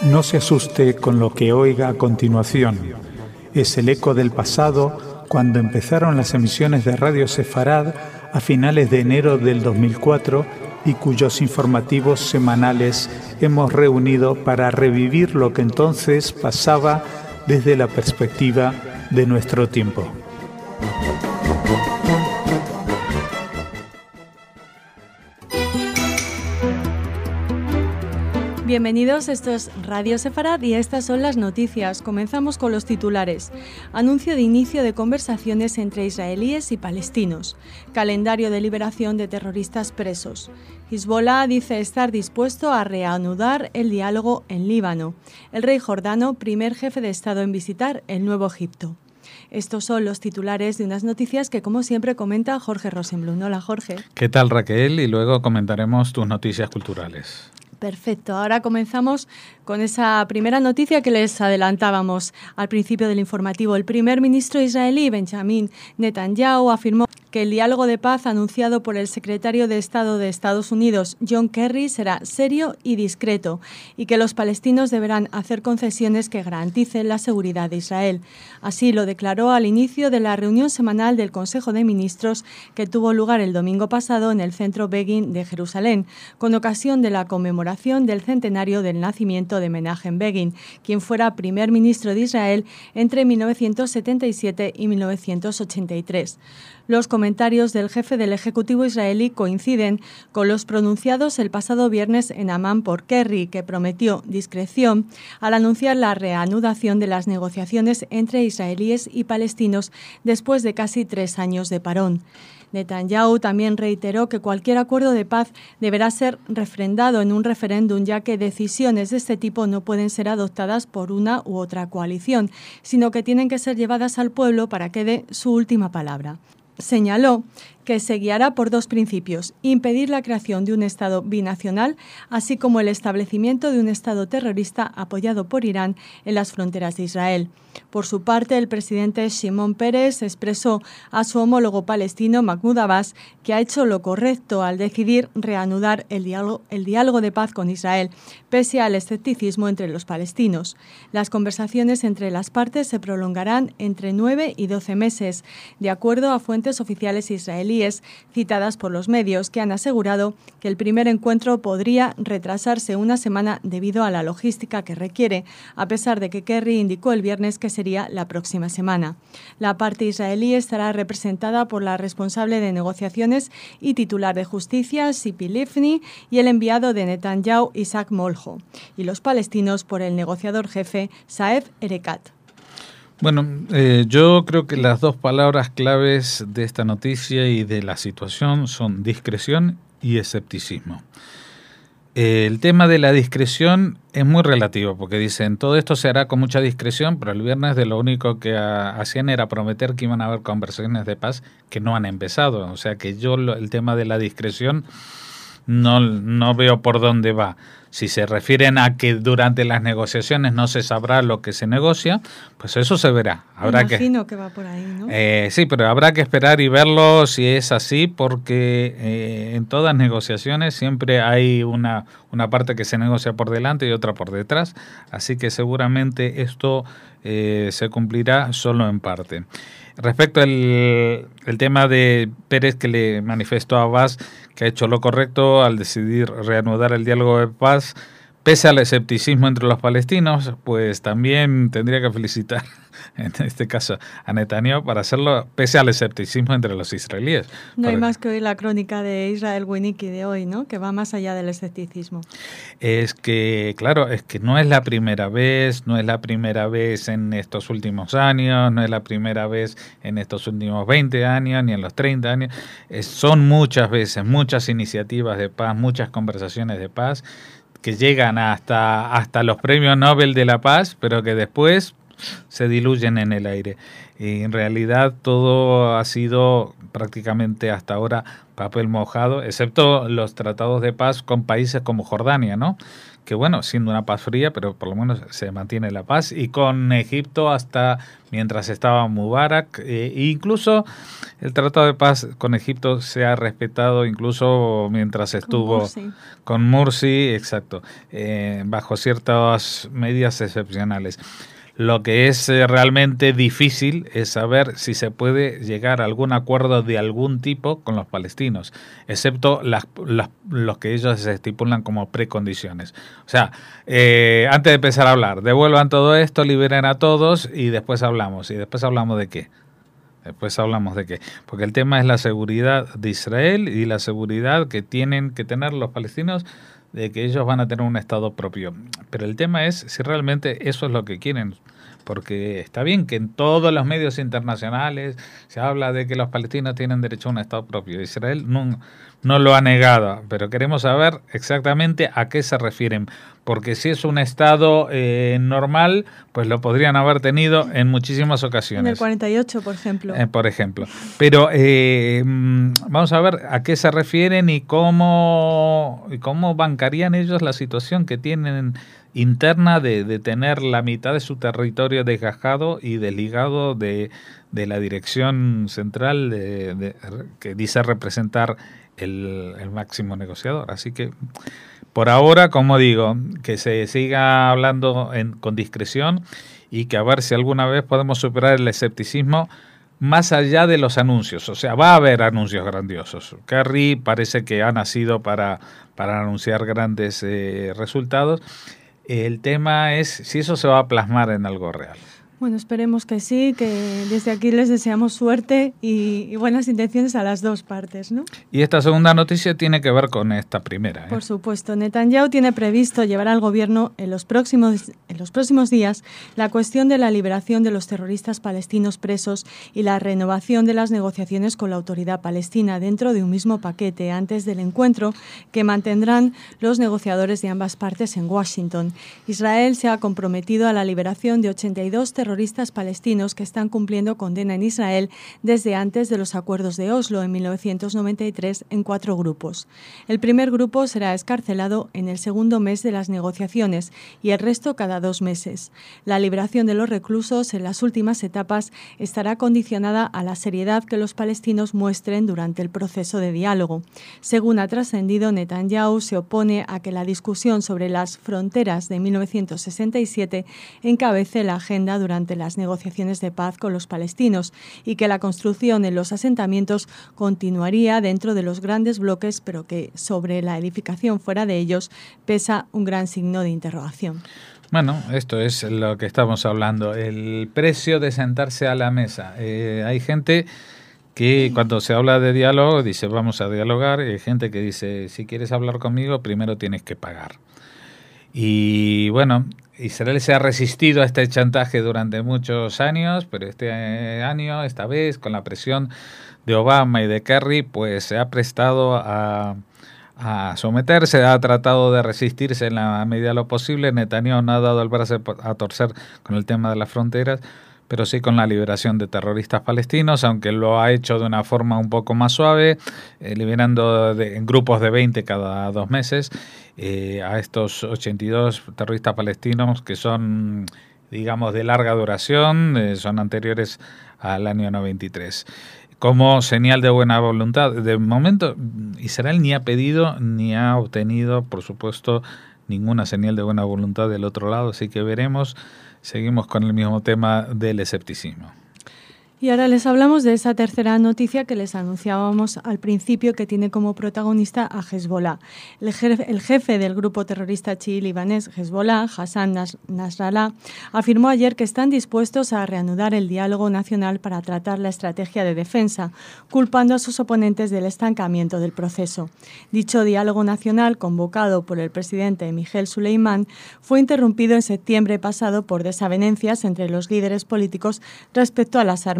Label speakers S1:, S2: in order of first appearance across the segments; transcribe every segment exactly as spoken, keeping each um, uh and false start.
S1: No se asuste con lo que oiga a continuación. Es el eco del pasado cuando empezaron las emisiones de Radio Sefarad a finales de enero del dos mil cuatro y cuyos informativos semanales hemos reunido para revivir lo que entonces pasaba desde la perspectiva de nuestro tiempo.
S2: Bienvenidos, esto es Radio Sefarad y estas son las noticias. Comenzamos con los titulares. Anuncio de inicio de conversaciones entre israelíes y palestinos. Calendario de liberación de terroristas presos. Hezbollah dice estar dispuesto a reanudar el diálogo en Líbano. El rey jordano, primer jefe de Estado en visitar el Nuevo Egipto. Estos son los titulares de unas noticias que, como siempre, comenta Jorge Rosenblum. Hola, Jorge.
S3: ¿Qué tal, Raquel? Y luego comentaremos tus noticias culturales.
S2: Perfecto, ahora comenzamos con esa primera noticia que les adelantábamos al principio del informativo. El primer ministro israelí, Benjamin Netanyahu, afirmó que el diálogo de paz anunciado por el secretario de Estado de Estados Unidos, John Kerry, será serio y discreto y que los palestinos deberán hacer concesiones que garanticen la seguridad de Israel. Así lo declaró al inicio de la reunión semanal del Consejo de Ministros que tuvo lugar el domingo pasado en el Centro Begin de Jerusalén, con ocasión de la conmemoración del centenario del nacimiento de Menachem Begin, quien fuera primer ministro de Israel entre mil novecientos setenta y siete y mil novecientos ochenta y tres. Los comentarios del jefe del Ejecutivo israelí coinciden con los pronunciados el pasado viernes en Amán por Kerry, que prometió discreción al anunciar la reanudación de las negociaciones entre israelíes y palestinos después de casi tres años de parón. Netanyahu también reiteró que cualquier acuerdo de paz deberá ser refrendado en un referéndum, ya que decisiones de este tipo no pueden ser adoptadas por una u otra coalición, sino que tienen que ser llevadas al pueblo para que dé su última palabra. Señaló que se guiará por dos principios: impedir la creación de un Estado binacional, así como el establecimiento de un Estado terrorista apoyado por Irán en las fronteras de Israel. Por su parte, el presidente Shimon Peres expresó a su homólogo palestino Mahmoud Abbas que ha hecho lo correcto al decidir reanudar el diálogo, el diálogo de paz con Israel, pese al escepticismo entre los palestinos. Las conversaciones entre las partes se prolongarán entre nueve y doce meses, de acuerdo a fuentes oficiales israelíes citadas por los medios, que han asegurado que el primer encuentro podría retrasarse una semana debido a la logística que requiere, a pesar de que Kerry indicó el viernes que sería la próxima semana. La parte israelí estará representada por la responsable de negociaciones y titular de justicia, Tzipi Livni, y el enviado de Netanyahu, Isaac Molho, y los palestinos por el negociador jefe, Saeb Erekat.
S3: Bueno, eh, yo creo que las dos palabras claves de esta noticia y de la situación son discreción y escepticismo. Eh, el tema de la discreción es muy relativo, porque dicen todo esto se hará con mucha discreción, pero el viernes de lo único que a, hacían era prometer que iban a haber conversaciones de paz que no han empezado. O sea que yo lo, el tema de la discreción no, no veo por dónde va. Si se refieren a que durante las negociaciones no se sabrá lo que se negocia, pues eso se verá. Habrá
S2: Me imagino
S3: que,
S2: que va por ahí, ¿no?
S3: Eh, sí, pero habrá que esperar y verlo si es así, porque eh, en todas negociaciones siempre hay una, una parte que se negocia por delante y otra por detrás, así que seguramente esto eh, se cumplirá solo en parte. Respecto al el tema de Pérez, que le manifestó a Abbas que ha hecho lo correcto al decidir reanudar el diálogo de paz, pese al escepticismo entre los palestinos, pues también tendría que felicitar, en este caso, a Netanyahu para hacerlo pese al escepticismo entre los israelíes.
S2: No
S3: Porque
S2: hay más que oír la crónica de Israel Winnicki de hoy, ¿no? Que va más allá del escepticismo.
S3: Es que, claro, es que no es la primera vez, no es la primera vez en estos últimos años, no es la primera vez en estos últimos veinte años, ni en los treinta años. Es, son muchas veces, muchas iniciativas de paz, muchas conversaciones de paz, que llegan hasta, hasta los premios Nobel de la Paz, pero que después se diluyen en el aire. Y en realidad todo ha sido prácticamente hasta ahora papel mojado, excepto los tratados de paz con países como Jordania, ¿no? Que bueno, siendo una paz fría, pero por lo menos se mantiene la paz, y con Egipto hasta mientras estaba Mubarak, eh, e incluso el tratado de paz con Egipto se ha respetado incluso mientras estuvo con Mursi, con Mursi exacto, eh, bajo ciertas medidas excepcionales. Lo que es eh, realmente difícil es saber si se puede llegar a algún acuerdo de algún tipo con los palestinos, excepto las, las, los que ellos estipulan como precondiciones. O sea, eh, antes de empezar a hablar, devuelvan todo esto, liberen a todos y después hablamos. ¿Y después hablamos de qué? Después hablamos de qué. Porque el tema es la seguridad de Israel y la seguridad que tienen que tener los palestinos de que ellos van a tener un Estado propio. Pero el tema es si realmente eso es lo que quieren. Porque está bien que en todos los medios internacionales se habla de que los palestinos tienen derecho a un Estado propio. Israel no, no lo ha negado, pero queremos saber exactamente a qué se refieren. Porque si es un Estado eh, normal, pues lo podrían haber tenido en muchísimas ocasiones.
S2: En el cuarenta y ocho, por ejemplo.
S3: Eh, por ejemplo. Pero eh, vamos a ver a qué se refieren y cómo, y cómo bancarían ellos la situación que tienen interna de, de tener la mitad de su territorio desgajado y desligado de, de la dirección central de, de, que dice representar el, el máximo negociador. Así que por ahora, como digo, que se siga hablando en, con discreción y que a ver si alguna vez podemos superar el escepticismo más allá de los anuncios. O sea, va a haber anuncios grandiosos. Kerry parece que ha nacido para, para anunciar grandes eh, resultados. El tema es si eso se va a plasmar en algo real.
S2: Bueno, esperemos que sí, que desde aquí les deseamos suerte y, y buenas intenciones a las dos partes, ¿no?
S3: Y esta segunda noticia tiene que ver con esta primera, ¿eh?
S2: Por supuesto, Netanyahu tiene previsto llevar al gobierno en los próximos, en los próximos días la cuestión de la liberación de los terroristas palestinos presos y la renovación de las negociaciones con la autoridad palestina dentro de un mismo paquete antes del encuentro que mantendrán los negociadores de ambas partes en Washington. Israel se ha comprometido a la liberación de ochenta y dos terroristas terroristas palestinos que están cumpliendo condena en Israel desde antes de los acuerdos de Oslo en mil novecientos noventa y tres en cuatro grupos. El primer grupo será excarcelado en el segundo mes de las negociaciones y el resto cada dos meses. La liberación de los reclusos en las últimas etapas estará condicionada a la seriedad que los palestinos muestren durante el proceso de diálogo. Según ha trascendido, Netanyahu se opone a que la discusión sobre las fronteras de mil novecientos sesenta y siete encabece la agenda durante las negociaciones de paz con los palestinos y que la construcción en los asentamientos continuaría dentro de los grandes bloques, pero que sobre la edificación fuera de ellos pesa un gran signo de interrogación.
S3: Bueno, esto es lo que estamos hablando, el precio de sentarse a la mesa. Eh, hay gente que cuando se habla de diálogo dice vamos a dialogar, y hay gente que dice si quieres hablar conmigo primero tienes que pagar. Y bueno, Israel se ha resistido a este chantaje durante muchos años, pero este año, esta vez, con la presión de Obama y de Kerry, pues se ha prestado a, a someterse, ha tratado de resistirse en la medida de lo posible. Netanyahu no ha dado el brazo a torcer con el tema de las fronteras, pero sí con la liberación de terroristas palestinos, aunque lo ha hecho de una forma un poco más suave, eh, liberando de, en grupos de veinte cada dos meses eh, a estos ochenta y dos terroristas palestinos que son, digamos, de larga duración, eh, son anteriores al año noventa y tres. Como señal de buena voluntad. De momento, Israel ni ha pedido ni ha obtenido, por supuesto, ninguna señal de buena voluntad del otro lado, así que veremos. Seguimos con el mismo tema del escepticismo.
S2: Y ahora les hablamos de esa tercera noticia que les anunciábamos al principio, que tiene como protagonista a Hezbollah. El jefe, el jefe del grupo terrorista chií libanés Hezbollah, Hassan Nasrallah, afirmó ayer que están dispuestos a reanudar el diálogo nacional para tratar la estrategia de defensa, culpando a sus oponentes del estancamiento del proceso. Dicho diálogo nacional, convocado por el presidente Miguel Suleimán, fue interrumpido en septiembre pasado por desavenencias entre los líderes políticos respecto a las armas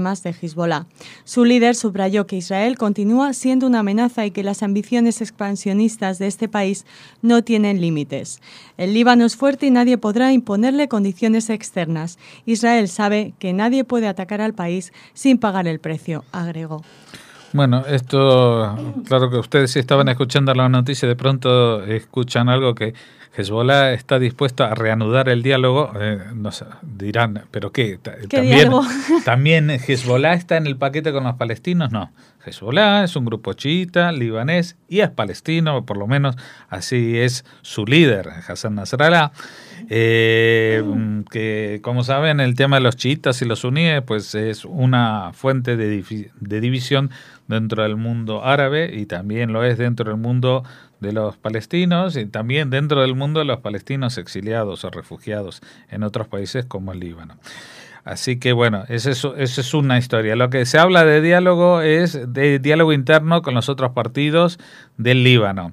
S2: armas de Hezbollah. Su líder subrayó que Israel continúa siendo una amenaza y que las ambiciones expansionistas de este país no tienen límites. El Líbano es fuerte y nadie podrá imponerle condiciones externas. Israel sabe que nadie puede atacar al país sin pagar el precio, agregó.
S3: Bueno, esto, claro que ustedes si estaban escuchando la noticia, de pronto escuchan algo que Hezbollah está dispuesto a reanudar el diálogo, eh, no sé, dirán, ¿pero qué?
S2: ¿Qué
S3: ¿También,
S2: diálogo?
S3: ¿También Hezbollah está en el paquete con los palestinos? No, Hezbollah es un grupo chiita, libanés, y es palestino, por lo menos así es su líder, Hassan Nasrallah. Eh, que como saben, el tema de los chiitas y los suníes pues es una fuente de, de división dentro del mundo árabe, y también lo es dentro del mundo de los palestinos, y también dentro del mundo de los palestinos exiliados o refugiados en otros países como el Líbano. Así que bueno, esa es, esa es una historia. Lo que se habla de diálogo es de diálogo interno con los otros partidos del Líbano.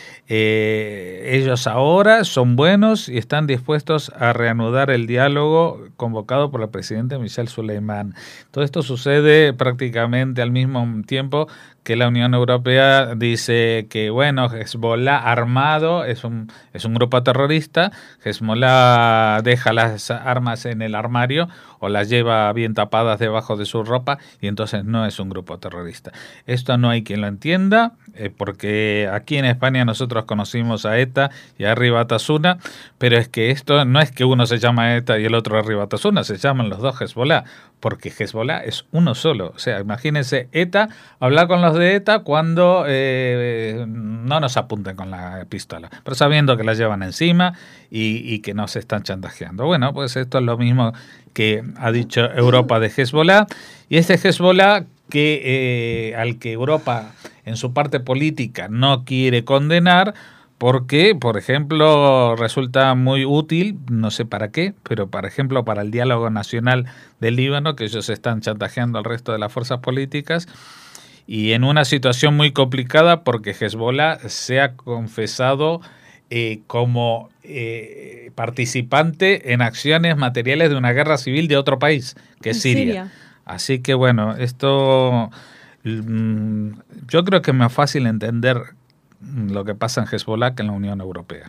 S3: Eh, ellos ahora son buenos y están dispuestos a reanudar el diálogo convocado por el presidente Michel Suleiman. Todo esto sucede prácticamente al mismo tiempo que la Unión Europea dice que, bueno, Hezbollah armado es un, es un grupo terrorista. Hezbollah deja las armas en el armario o las lleva bien tapadas debajo de su ropa y entonces no es un grupo terrorista. Esto no hay quien lo entienda, eh, porque aquí en España nosotros conocimos a ETA y a Ribatasuna, pero es que esto no es que uno se llama ETA y el otro Ribatasuna, se llaman los dos Hezbollah, porque Hezbollah es uno solo. O sea, imagínense ETA, hablar con los de ETA cuando eh, no nos apunten con la pistola, pero sabiendo que la llevan encima y, y que nos están chantajeando. Bueno, pues esto es lo mismo que ha dicho Europa de Hezbollah, y este Hezbollah que eh, al que Europa en su parte política no quiere condenar, porque, por ejemplo, resulta muy útil, no sé para qué, pero por ejemplo para el diálogo nacional del Líbano, que ellos están chantajeando al resto de las fuerzas políticas, y en una situación muy complicada porque Hezbollah se ha confesado eh, como eh, participante en acciones materiales de una guerra civil de otro país, que es Siria. Siria. Así que bueno, esto mm, yo creo que es más fácil entender lo que pasa en Hezbollah que en la Unión Europea.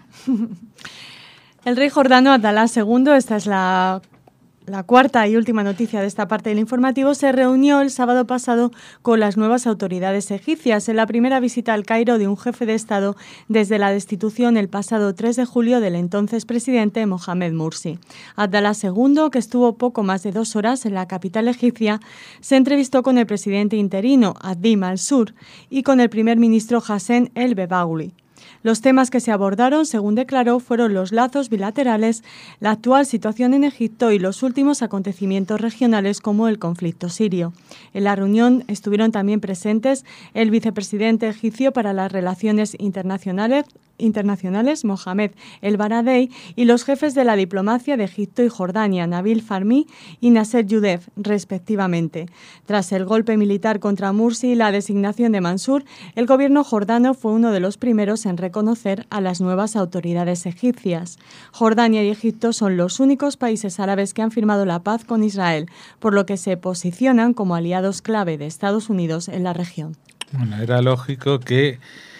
S2: El rey jordano Abdalá segundo, esta es la, la cuarta y última noticia de esta parte del informativo, se reunió el sábado pasado con las nuevas autoridades egipcias en la primera visita al Cairo de un jefe de Estado desde la destitución el pasado tres de julio del entonces presidente Mohamed Morsi. Abdalá segundo, que estuvo poco más de dos horas en la capital egipcia, se entrevistó con el presidente interino Abdi Mansur y con el primer ministro Hassan el-Bebaouli. Los temas que se abordaron, según declaró, fueron los lazos bilaterales, la actual situación en Egipto y los últimos acontecimientos regionales como el conflicto sirio. En la reunión estuvieron también presentes el vicepresidente egipcio para las relaciones internacionales, internacionales Mohamed El Baradei, y los jefes de la diplomacia de Egipto y Jordania, Nabil Fahmy y Nasser Youdef, respectivamente. Tras el golpe militar contra Morsi y la designación de Mansur, el gobierno jordano fue uno de los primeros en reconocer a las nuevas autoridades egipcias. Jordania y Egipto son los únicos países árabes que han firmado la paz con Israel, por lo que se posicionan como aliados clave de Estados Unidos en la región.
S3: Bueno, era lógico que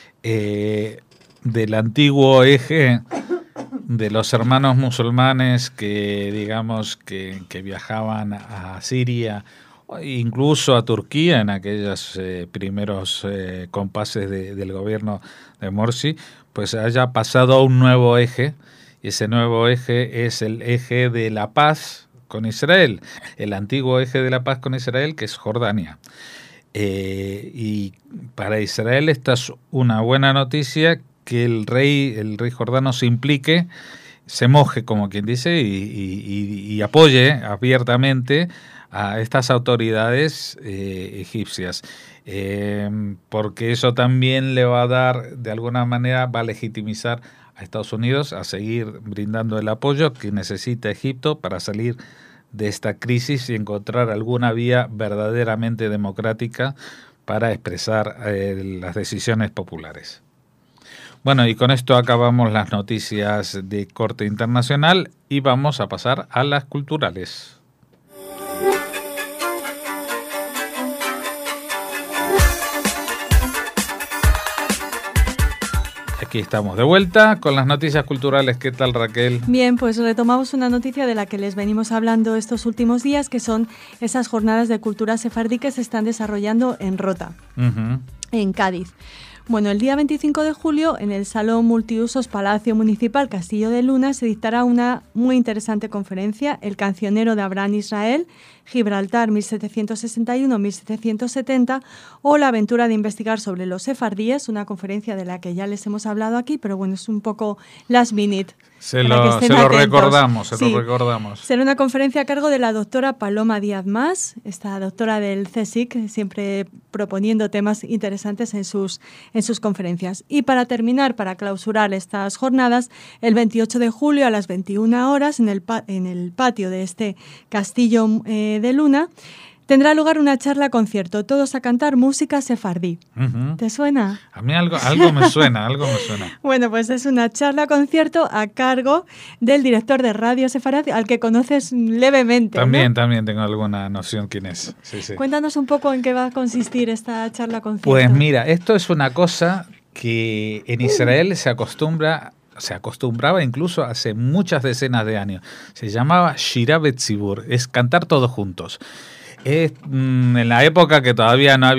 S3: eh, del antiguo eje de los hermanos musulmanes que, digamos, que, que viajaban a Siria, incluso a Turquía en aquellos eh, primeros eh, compases de, del gobierno de Morsi, pues haya pasado a un nuevo eje, y ese nuevo eje es el eje de la paz con Israel, el antiguo eje de la paz con Israel, que es Jordania. Eh, y para Israel esta es una buena noticia, que el rey, el rey jordano se implique, se moje, como quien dice, y, y, y apoye abiertamente a estas autoridades eh, egipcias, eh, porque eso también le va a dar, de alguna manera, va a legitimizar a Estados Unidos a seguir brindando el apoyo que necesita Egipto para salir de esta crisis y encontrar alguna vía verdaderamente democrática para expresar eh, las decisiones populares. Bueno, y con esto acabamos las noticias de corte internacional y vamos a pasar a las culturales. Aquí estamos de vuelta con las noticias culturales. ¿Qué tal, Raquel?
S2: Bien, pues retomamos una noticia de la que les venimos hablando estos últimos días, que son esas jornadas de cultura sefardí que se están desarrollando en Rota, uh-huh. en Cádiz. Bueno, el día veinticinco de julio, en el Salón Multiusos Palacio Municipal Castillo de Luna, se dictará una muy interesante conferencia, El cancionero de Abraham Israel, Gibraltar mil setecientos sesenta y uno a mil setecientos setenta, o La aventura de investigar sobre los sefardíes, una conferencia de la que ya les hemos hablado aquí, pero bueno, es un poco last minute.
S3: Se lo, se lo recordamos, se sí. lo recordamos.
S2: Será una conferencia a cargo de la doctora Paloma Díaz Mas, esta doctora del CSIC, siempre proponiendo temas interesantes en sus, en sus conferencias. Y para terminar, para clausurar estas jornadas, el veintiocho de julio a las veintiuna horas, en el, pa- en el patio de este Castillo eh, de Luna, tendrá lugar una charla concierto, todos a cantar música sefardí. Uh-huh. ¿Te suena?
S3: A mí algo, algo me suena, algo me suena.
S2: Bueno, pues es una charla concierto a cargo del director de Radio Sefarad, al que conoces levemente.
S3: También,
S2: ¿no?
S3: también tengo alguna noción quién es. Sí, sí.
S2: Cuéntanos un poco en qué va a consistir esta charla concierto.
S3: Pues mira, esto es una cosa que en Israel se acostumbra... se acostumbraba incluso hace muchas decenas de años. Se llamaba Shira Betzibur, es cantar todos juntos. Es, mmm, en la época que todavía no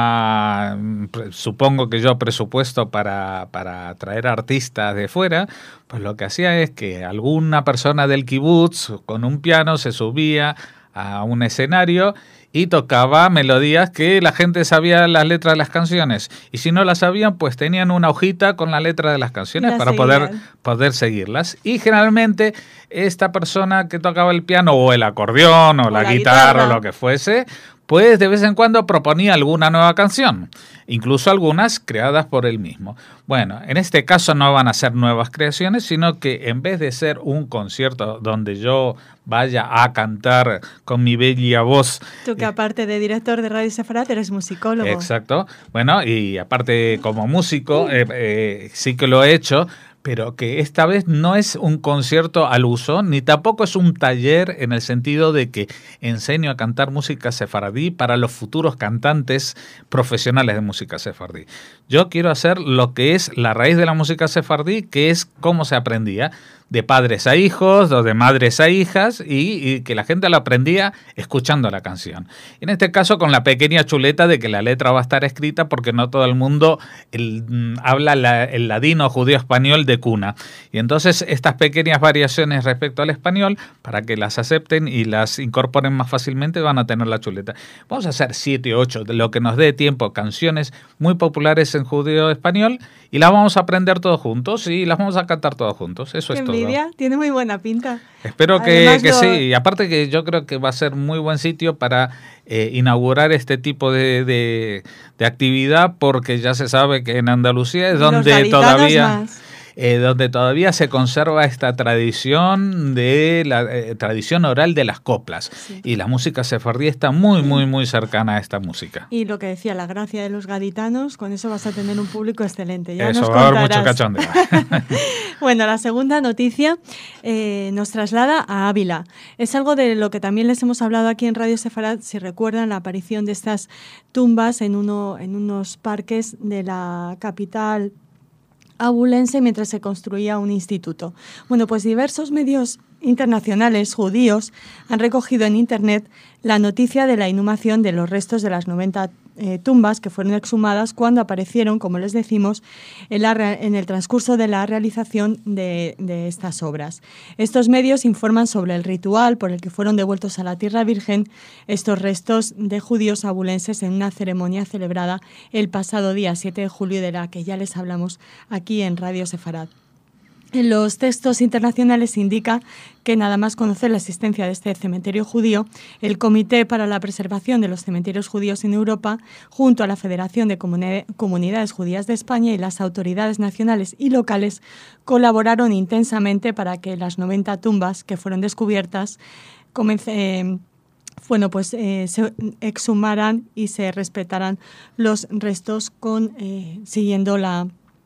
S3: había, supongo que yo, presupuesto para, para traer artistas de fuera, pues lo que hacía es que alguna persona del kibutz con un piano se subía a un escenario y tocaba melodías que la gente sabía las letras de las canciones. Y si no las sabían, pues tenían una hojita con la letra de las canciones para poder, poder seguirlas. Y generalmente esta persona que tocaba el piano o el acordeón o, o la, la guitarra, guitarra o lo que fuese, pues de vez en cuando proponía alguna nueva canción, incluso algunas creadas por él mismo. Bueno, en este caso no van a ser nuevas creaciones, sino que en vez de ser un concierto donde yo vaya a cantar con mi bella voz...
S2: Tú que aparte de director de Radio Sefarad eres musicólogo.
S3: Exacto. Bueno, y aparte como músico eh, eh, sí que lo he hecho, pero que esta vez no es un concierto al uso, ni tampoco es un taller en el sentido de que enseño a cantar música sefardí para los futuros cantantes profesionales de música sefardí. Yo quiero hacer lo que es la raíz de la música sefardí, que es cómo se aprendía, de padres a hijos, o de madres a hijas, y, y que la gente lo aprendía escuchando la canción. Y en este caso con la pequeña chuleta de que la letra va a estar escrita porque no todo el mundo el, habla la, el ladino judío español de cuna. Y entonces estas pequeñas variaciones respecto al español, para que las acepten y las incorporen más fácilmente, van a tener la chuleta. Vamos a hacer siete o ocho, de lo que nos dé tiempo, canciones muy populares en judío español, y las vamos a aprender todos juntos y las vamos a cantar todos juntos. Eso es todo.
S2: Tiene muy buena pinta.
S3: Espero que, que lo... sí. Y aparte que yo creo que va a ser muy buen sitio para eh, inaugurar este tipo de, de, de actividad, porque ya se sabe que en Andalucía es donde todavía... Más. Eh, donde todavía se conserva esta tradición de la eh, tradición oral de las coplas. Sí. Y la música sefardí está muy, muy, muy cercana a esta música.
S2: Y lo que decía, la gracia de los gaditanos, con eso vas a tener un público excelente. Ya
S3: eso,
S2: nos
S3: va a haber mucho cachondeo.
S2: Bueno, la segunda noticia eh, nos traslada a Ávila. Es algo de lo que también les hemos hablado aquí en Radio Sefarad, si recuerdan la aparición de estas tumbas en, uno, en unos parques de la capital abulense mientras se construía un instituto. Bueno, pues diversos medios internacionales judíos han recogido en Internet la noticia de la inhumación de los restos de las noventa eh, tumbas que fueron exhumadas cuando aparecieron, como les decimos, en, la, en el transcurso de la realización de, de estas obras. Estos medios informan sobre el ritual por el que fueron devueltos a la Tierra Virgen estos restos de judíos abulenses en una ceremonia celebrada el pasado día siete de julio, de la que ya les hablamos aquí en Radio Sefarad. En los textos internacionales se indica que nada más conocer la existencia de este cementerio judío, el Comité para la Preservación de los Cementerios Judíos en Europa, junto a la Federación de Comunidades Judías de España y las autoridades nacionales y locales, colaboraron intensamente para que las noventa tumbas que fueron descubiertas comencen... Eh, bueno, pues eh, se exhumaran y se respetaran los restos con eh, siguiendo la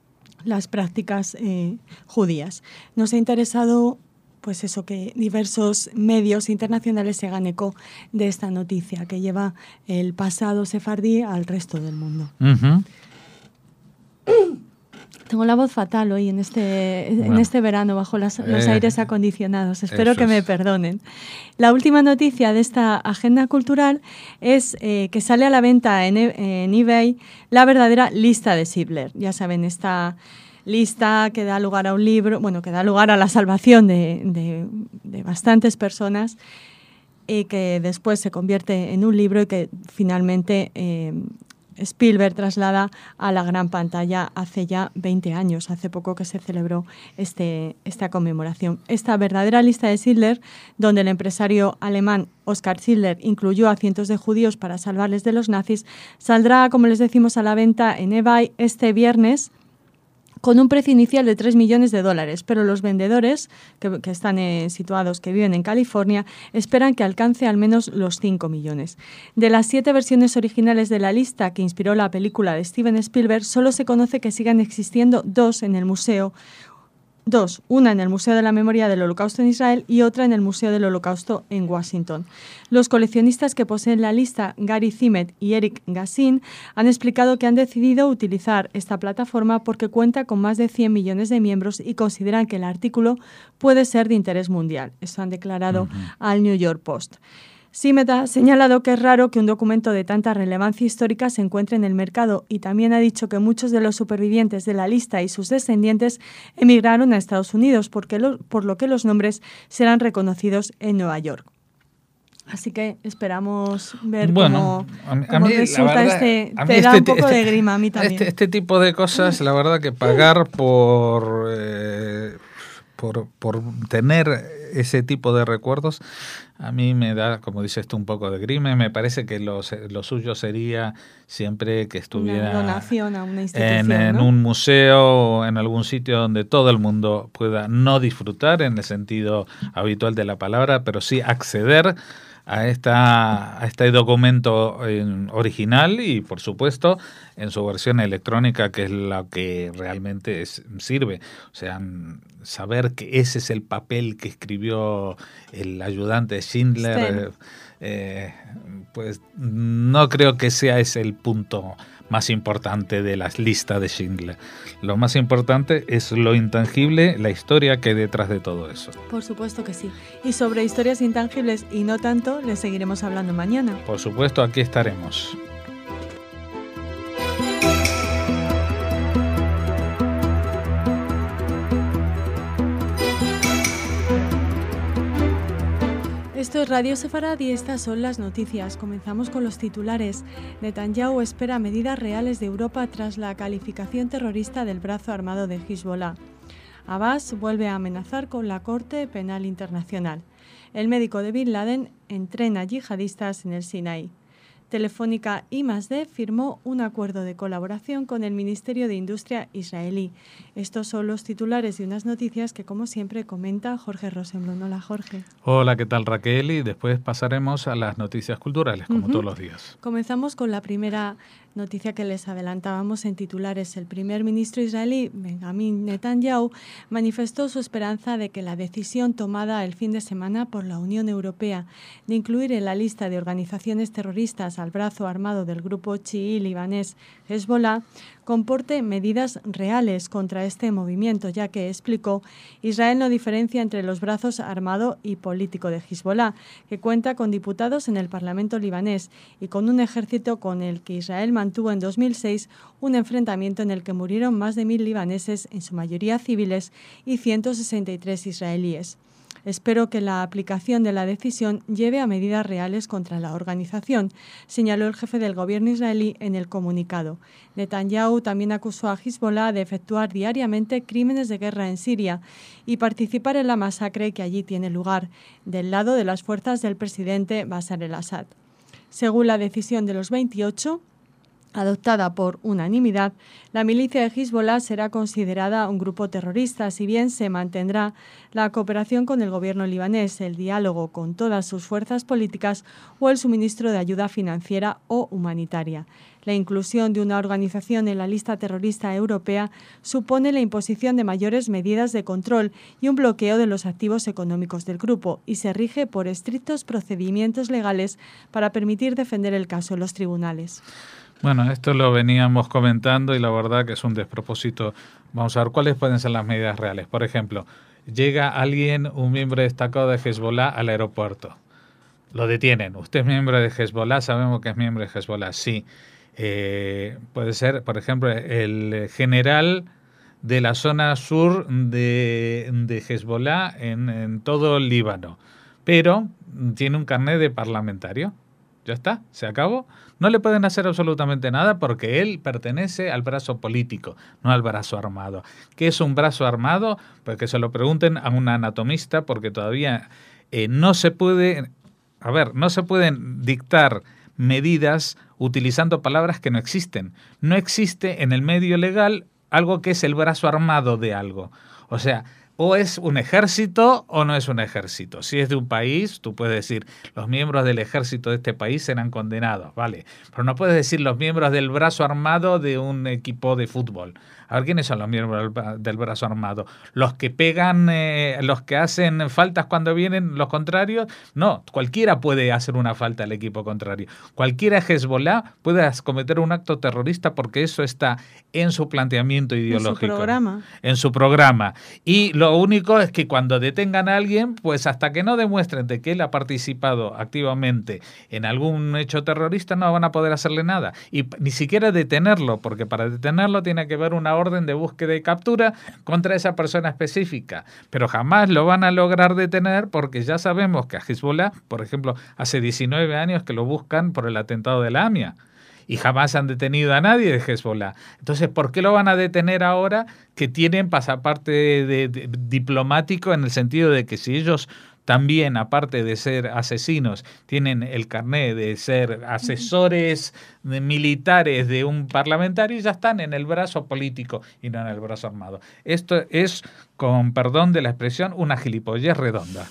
S2: las prácticas eh, judías. Nos ha interesado, pues eso, que diversos medios internacionales se hagan eco de esta noticia que lleva el pasado sefardí al resto del mundo.
S3: Uh-huh.
S2: Tengo la voz fatal hoy en este,
S3: bueno,
S2: en este verano bajo las, los
S3: eh,
S2: aires acondicionados. Espero que
S3: es.
S2: me perdonen. La última noticia de esta agenda cultural es eh, que sale a la venta en, en eBay la verdadera lista de Schindler. Ya saben, esta lista que da lugar a un libro, bueno, que da lugar a la salvación de, de, de bastantes personas y que después se convierte en un libro y que finalmente Eh, Spielberg traslada a la gran pantalla hace ya veinte años, hace poco que se celebró este, esta conmemoración. Esta verdadera lista de Schindler, donde el empresario alemán Oskar Schindler incluyó a cientos de judíos para salvarles de los nazis, saldrá, como les decimos, a la venta en eBay este viernes con un precio inicial de tres millones de dólares, pero los vendedores que, que están eh, situados, que viven en California, esperan que alcance al menos los cinco millones. De las siete versiones originales de la lista que inspiró la película de Steven Spielberg, solo se conoce que sigan existiendo dos en el museo, Dos, una en el Museo de la Memoria del Holocausto en Israel y otra en el Museo del Holocausto en Washington. Los coleccionistas que poseen la lista, Gary Zimet y Eric Gassin, han explicado que han decidido utilizar esta plataforma porque cuenta con más de cien millones de miembros y consideran que el artículo puede ser de interés mundial. Eso han declarado uh-huh. al New York Post. Zimet ha señalado que es raro que un documento de tanta relevancia histórica se encuentre en el mercado y también ha dicho que muchos de los supervivientes de la lista y sus descendientes emigraron a Estados Unidos, porque lo, por lo que los nombres serán reconocidos en Nueva York. Así que esperamos ver
S3: bueno,
S2: cómo,
S3: a mí,
S2: cómo
S3: a mí,
S2: resulta
S3: verdad,
S2: este...
S3: A
S2: te
S3: este,
S2: da un poco
S3: este,
S2: de grima a mí también.
S3: Este, este tipo de cosas, la verdad que pagar por... Eh, Por, por tener ese tipo de recuerdos, a mí me da, como dices tú, un poco de grima. Me parece que lo, lo suyo sería siempre que estuviera
S2: una donación a una institución,
S3: en, en
S2: ¿no?
S3: un museo o en algún sitio donde todo el mundo pueda no disfrutar en el sentido habitual de la palabra, pero sí acceder a esta a este documento en original y, por supuesto, en su versión electrónica, que es la que realmente es, sirve. O sea, saber que ese es el papel que escribió el ayudante de Schindler, eh, pues no creo que sea ese el punto más importante de las listas de Schindler. Lo más importante es lo intangible, la historia que hay detrás de todo eso.
S2: Por supuesto que sí. Y sobre historias intangibles y no tanto, les seguiremos hablando mañana.
S3: Por supuesto, aquí estaremos.
S2: Esto es Radio Sefarad y estas son las noticias. Comenzamos con los titulares. Netanyahu espera medidas reales de Europa tras la calificación terrorista del brazo armado de Hezbollah. Abbas vuelve a amenazar con la Corte Penal Internacional. El médico de Bin Laden entrena yihadistas en el Sinaí. Telefónica I más D firmó un acuerdo de colaboración con el Ministerio de Industria israelí. Estos son los titulares de unas noticias que, como siempre, comenta Jorge Rosenblum. Hola, Jorge.
S3: Hola, ¿qué tal, Raquel? Y después pasaremos a las noticias culturales, como uh-huh. todos los días.
S2: Comenzamos con la primera noticia que les adelantábamos en titulares. El primer ministro israelí, Benjamin Netanyahu, manifestó su esperanza de que la decisión tomada el fin de semana por la Unión Europea de incluir en la lista de organizaciones terroristas al brazo armado del grupo chií libanés Hezbollah comporte medidas reales contra este movimiento, ya que, explicó, Israel no diferencia entre los brazos armado y político de Hezbollah, que cuenta con diputados en el Parlamento libanés y con un ejército con el que Israel mantuvo en dos mil seis un enfrentamiento en el que murieron más de mil libaneses, en su mayoría civiles, y ciento sesenta y tres israelíes. Espero que la aplicación de la decisión lleve a medidas reales contra la organización, señaló el jefe del gobierno israelí en el comunicado. Netanyahu también acusó a Hezbollah de efectuar diariamente crímenes de guerra en Siria y participar en la masacre que allí tiene lugar, del lado de las fuerzas del presidente Bashar al-Assad. Según la decisión de los veintiocho, adoptada por unanimidad, la milicia de Hezbollah será considerada un grupo terrorista, si bien se mantendrá la cooperación con el gobierno libanés, el diálogo con todas sus fuerzas políticas o el suministro de ayuda financiera o humanitaria. La inclusión de una organización en la lista terrorista europea supone la imposición de mayores medidas de control y un bloqueo de los activos económicos del grupo, y se rige por estrictos procedimientos legales para permitir defender el caso en los tribunales.
S3: Bueno, esto lo veníamos comentando y la verdad que es un despropósito. Vamos a ver cuáles pueden ser las medidas reales. Por ejemplo, llega alguien, un miembro destacado de Hezbollah, al aeropuerto. Lo detienen. ¿Usted es miembro de Hezbollah? Sabemos que es miembro de Hezbollah. Sí. Eh, puede ser, por ejemplo, el general de la zona sur de, de Hezbollah en, en todo el Líbano. Pero tiene un carnet de parlamentario. Ya está, se acabó. No le pueden hacer absolutamente nada porque él pertenece al brazo político, no al brazo armado. ¿Qué es un brazo armado? Pues que se lo pregunten a un anatomista, porque todavía eh, no se puede, a ver, no se pueden dictar medidas utilizando palabras que no existen. No existe en el medio legal algo que es el brazo armado de algo. O sea, o es un ejército o no es un ejército. Si es de un país, tú puedes decir, los miembros del ejército de este país serán condenados, ¿vale? Pero no puedes decir los miembros del brazo armado de un equipo de fútbol. A ver, ¿quiénes son los miembros del brazo armado? ¿Los que pegan, eh, los que hacen faltas cuando vienen los contrarios? No, cualquiera puede hacer una falta al equipo contrario. Cualquiera Hezbollah puede cometer un acto terrorista porque eso está en su planteamiento ideológico. En su
S2: programa.
S3: En su programa. Y lo único es que cuando detengan a alguien, pues hasta que no demuestren de que él ha participado activamente en algún hecho terrorista, no van a poder hacerle nada. Y ni siquiera detenerlo, porque para detenerlo tiene que haber una orden de búsqueda y captura contra esa persona específica. Pero jamás lo van a lograr detener porque ya sabemos que a Hezbollah, por ejemplo, hace diecinueve años que lo buscan por el atentado de la A M I A. Y jamás han detenido a nadie de Hezbollah. Entonces, ¿por qué lo van a detener ahora que tienen pasaporte de, de, de, diplomático en el sentido de que si ellos también, aparte de ser asesinos, tienen el carné de ser asesores de militares de un parlamentario, ya están en el brazo político y no en el brazo armado? Esto es, con perdón de la expresión, una gilipollez redonda.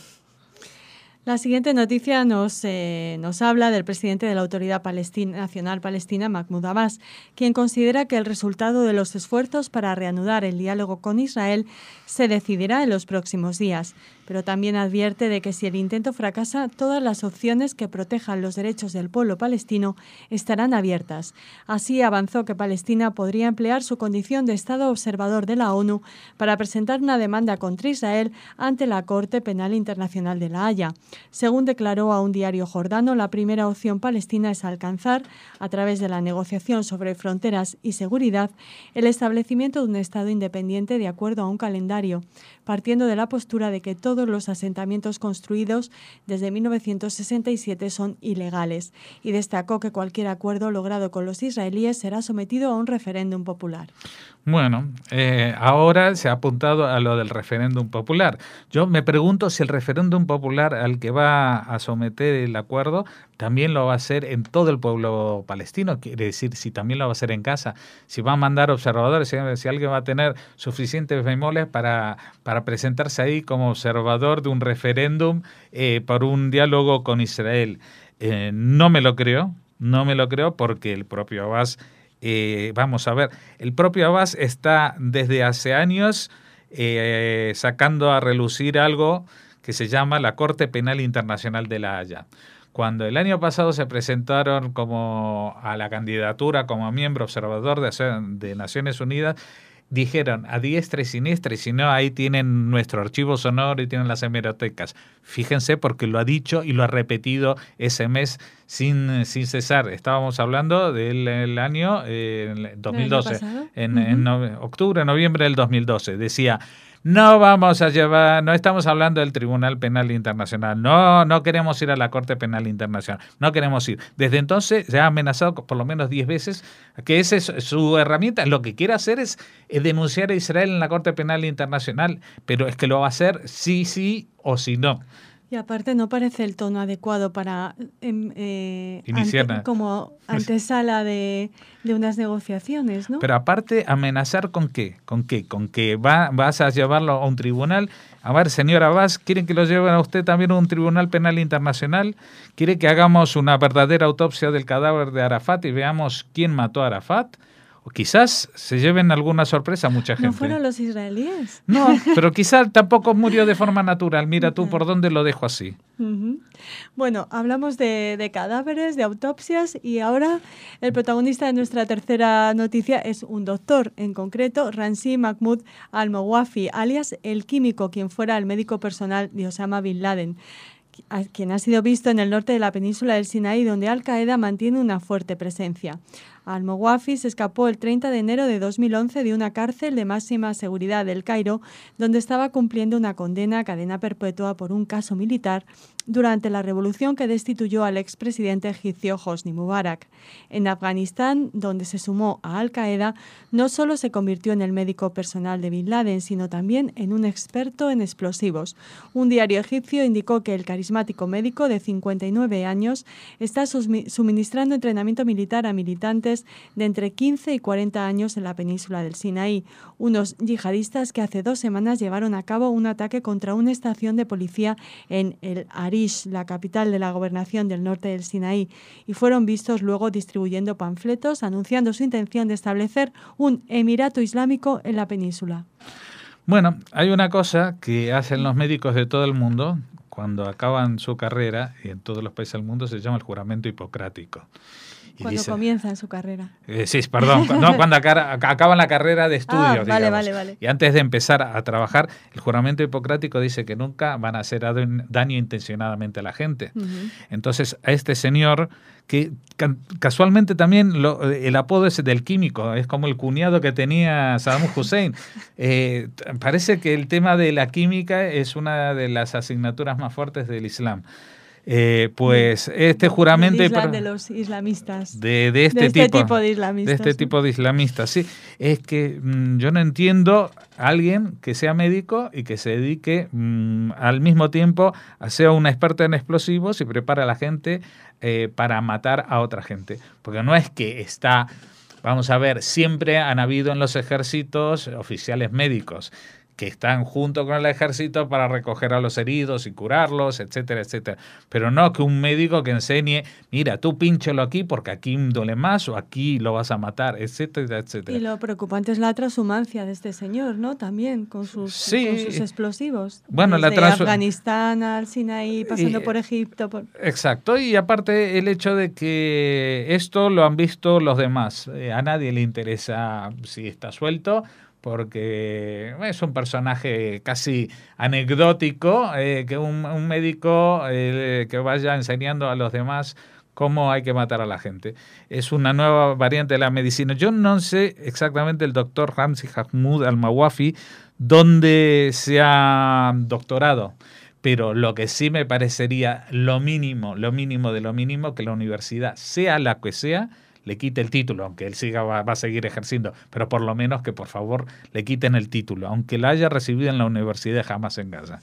S2: La siguiente noticia nos, eh, nos habla del presidente de la Autoridad Palestina, Nacional Palestina, Mahmoud Abbas, quien considera que el resultado de los esfuerzos para reanudar el diálogo con Israel se decidirá en los próximos días, pero también advierte de que si el intento fracasa, todas las opciones que protejan los derechos del pueblo palestino estarán abiertas. Así avanzó que Palestina podría emplear su condición de Estado observador de la ONU para presentar una demanda contra Israel ante la Corte Penal Internacional de La Haya. Según declaró a un diario jordano, la primera opción palestina es alcanzar, a través de la negociación sobre fronteras y seguridad, el establecimiento de un Estado independiente de acuerdo a un calendario, partiendo de la postura de que todos los asentamientos construidos desde mil novecientos sesenta y siete son ilegales, y destacó que cualquier acuerdo logrado con los israelíes será sometido a un referéndum popular.
S3: Bueno, eh, ahora se ha apuntado a lo del referéndum popular. Yo me pregunto si el referéndum popular al que va a someter el acuerdo también lo va a hacer en todo el pueblo palestino, quiere decir, si también lo va a hacer en casa, si va a mandar observadores, si, si alguien va a tener suficientes bemoles para, para presentarse ahí como observador de un referéndum eh, por un diálogo con Israel. Eh, no me lo creo, no me lo creo porque el propio Abbas... Eh, vamos a ver, el propio Abbas está desde hace años eh, sacando a relucir algo que se llama la Corte Penal Internacional de La Haya. Cuando el año pasado se presentaron como a la candidatura como miembro observador de, de Naciones Unidas, dijeron a diestra y siniestra, y si no, ahí tienen nuestro archivo sonoro y tienen las hemerotecas. Fíjense porque lo ha dicho y lo ha repetido ese mes sin, sin cesar. Estábamos hablando del el año eh, dos mil doce, en, uh-huh. en no, octubre, noviembre del dos mil doce. Decía, no vamos a llevar, no estamos hablando del Tribunal Penal Internacional, no, no queremos ir a la Corte Penal Internacional, no queremos ir. Desde entonces ya ha amenazado por lo menos diez veces que esa es su herramienta. Lo que quiere hacer es denunciar a Israel en la Corte Penal Internacional, pero es que lo va a hacer sí, sí o sí no.
S2: Y aparte no parece el tono adecuado para eh,
S3: iniciar
S2: ante, como antesala de, de unas negociaciones, ¿no?
S3: Pero aparte, amenazar con qué, con qué, con que va, vas a llevarlo a un tribunal. A ver, señor Abbas, ¿quieren que lo lleven a usted también a un tribunal penal internacional? ¿Quiere que hagamos una verdadera autopsia del cadáver de Arafat y veamos quién mató a Arafat? o quizás se lleven alguna sorpresa a mucha gente.
S2: ¿No fueron los israelíes?
S3: No, pero quizás tampoco murió de forma natural. Mira tú por dónde lo dejo así.
S2: Uh-huh. Bueno, hablamos de, de cadáveres, de autopsias, y ahora el protagonista de nuestra tercera noticia es un doctor, en concreto Ramzi Mahmoud al-Mowafi, alias el químico, quien fuera el médico personal de Osama Bin Laden, quien ha sido visto en el norte de la península del Sinaí, donde Al-Qaeda mantiene una fuerte presencia. Al-Mowafi se escapó el treinta de enero de dos mil once de una cárcel de máxima seguridad del Cairo, donde estaba cumpliendo una condena a cadena perpetua por un caso militar durante la revolución que destituyó al expresidente egipcio Hosni Mubarak. En Afganistán, donde se sumó a Al-Qaeda, no solo se convirtió en el médico personal de Bin Laden, sino también en un experto en explosivos. Un diario egipcio indicó que el carismático médico de cincuenta y nueve años está suministrando entrenamiento militar a militantes de entre quince y cuarenta años en la península del Sinaí, unos yihadistas que hace dos semanas llevaron a cabo un ataque contra una estación de policía en El Arish, la capital de la gobernación del norte del Sinaí, y fueron vistos luego distribuyendo panfletos anunciando su intención de establecer un emirato islámico en la península.
S3: Bueno, hay una cosa que hacen los médicos de todo el mundo cuando acaban su carrera, y en todos los países del mundo se llama el juramento hipocrático.
S2: Y cuando dice, comienzan su carrera.
S3: Eh, sí, perdón, no, cuando acaban la carrera de estudios,
S2: ah, vale,
S3: digamos.
S2: Vale, vale.
S3: Y antes de empezar a trabajar, el juramento hipocrático dice que nunca van a hacer daño intencionadamente a la gente. Uh-huh. Entonces, a este señor, que casualmente también lo, el apodo es del químico, es como el cuñado que tenía Saddam Hussein. Eh, parece que el tema de la química es una de las asignaturas más fuertes del Islam. Eh, pues este juramento
S2: Islam de los islamistas
S3: de, de, este,
S2: de este
S3: tipo,
S2: tipo de islamistas
S3: de este
S2: ¿sí?
S3: tipo de islamistas sí, es que mmm, yo no entiendo a alguien que sea médico y que se dedique mmm, al mismo tiempo a ser una experta en explosivos y prepara a la gente eh, para matar a otra gente, porque no es que está, vamos a ver, siempre han habido en los ejércitos oficiales médicos que están junto con el ejército para recoger a los heridos y curarlos, etcétera, etcétera. Pero no que un médico que enseñe, mira, tú pínchalo aquí porque aquí duele más o aquí lo vas a matar, etcétera, etcétera.
S2: Y lo preocupante es la transhumancia de este señor, ¿no? También con sus,
S3: sí.
S2: con sus explosivos.
S3: Bueno,
S2: desde
S3: la trans...
S2: Afganistán al Sinaí, pasando y, por Egipto. Por...
S3: Exacto, y aparte el hecho de que esto lo han visto los demás. Eh, a nadie le interesa si está suelto, porque es un personaje casi anecdótico, eh, que un, un médico eh, que vaya enseñando a los demás cómo hay que matar a la gente. Es una nueva variante de la medicina. Yo no sé exactamente el doctor Ramzi Mahmoud al-Mowafi dónde se ha doctorado, pero lo que sí me parecería lo mínimo, lo mínimo de lo mínimo, que la universidad, sea la que sea, le quite el título, aunque él siga va, va a seguir ejerciendo, pero por lo menos que por favor le quiten el título, aunque la haya recibido en la universidad jamás en Gaza.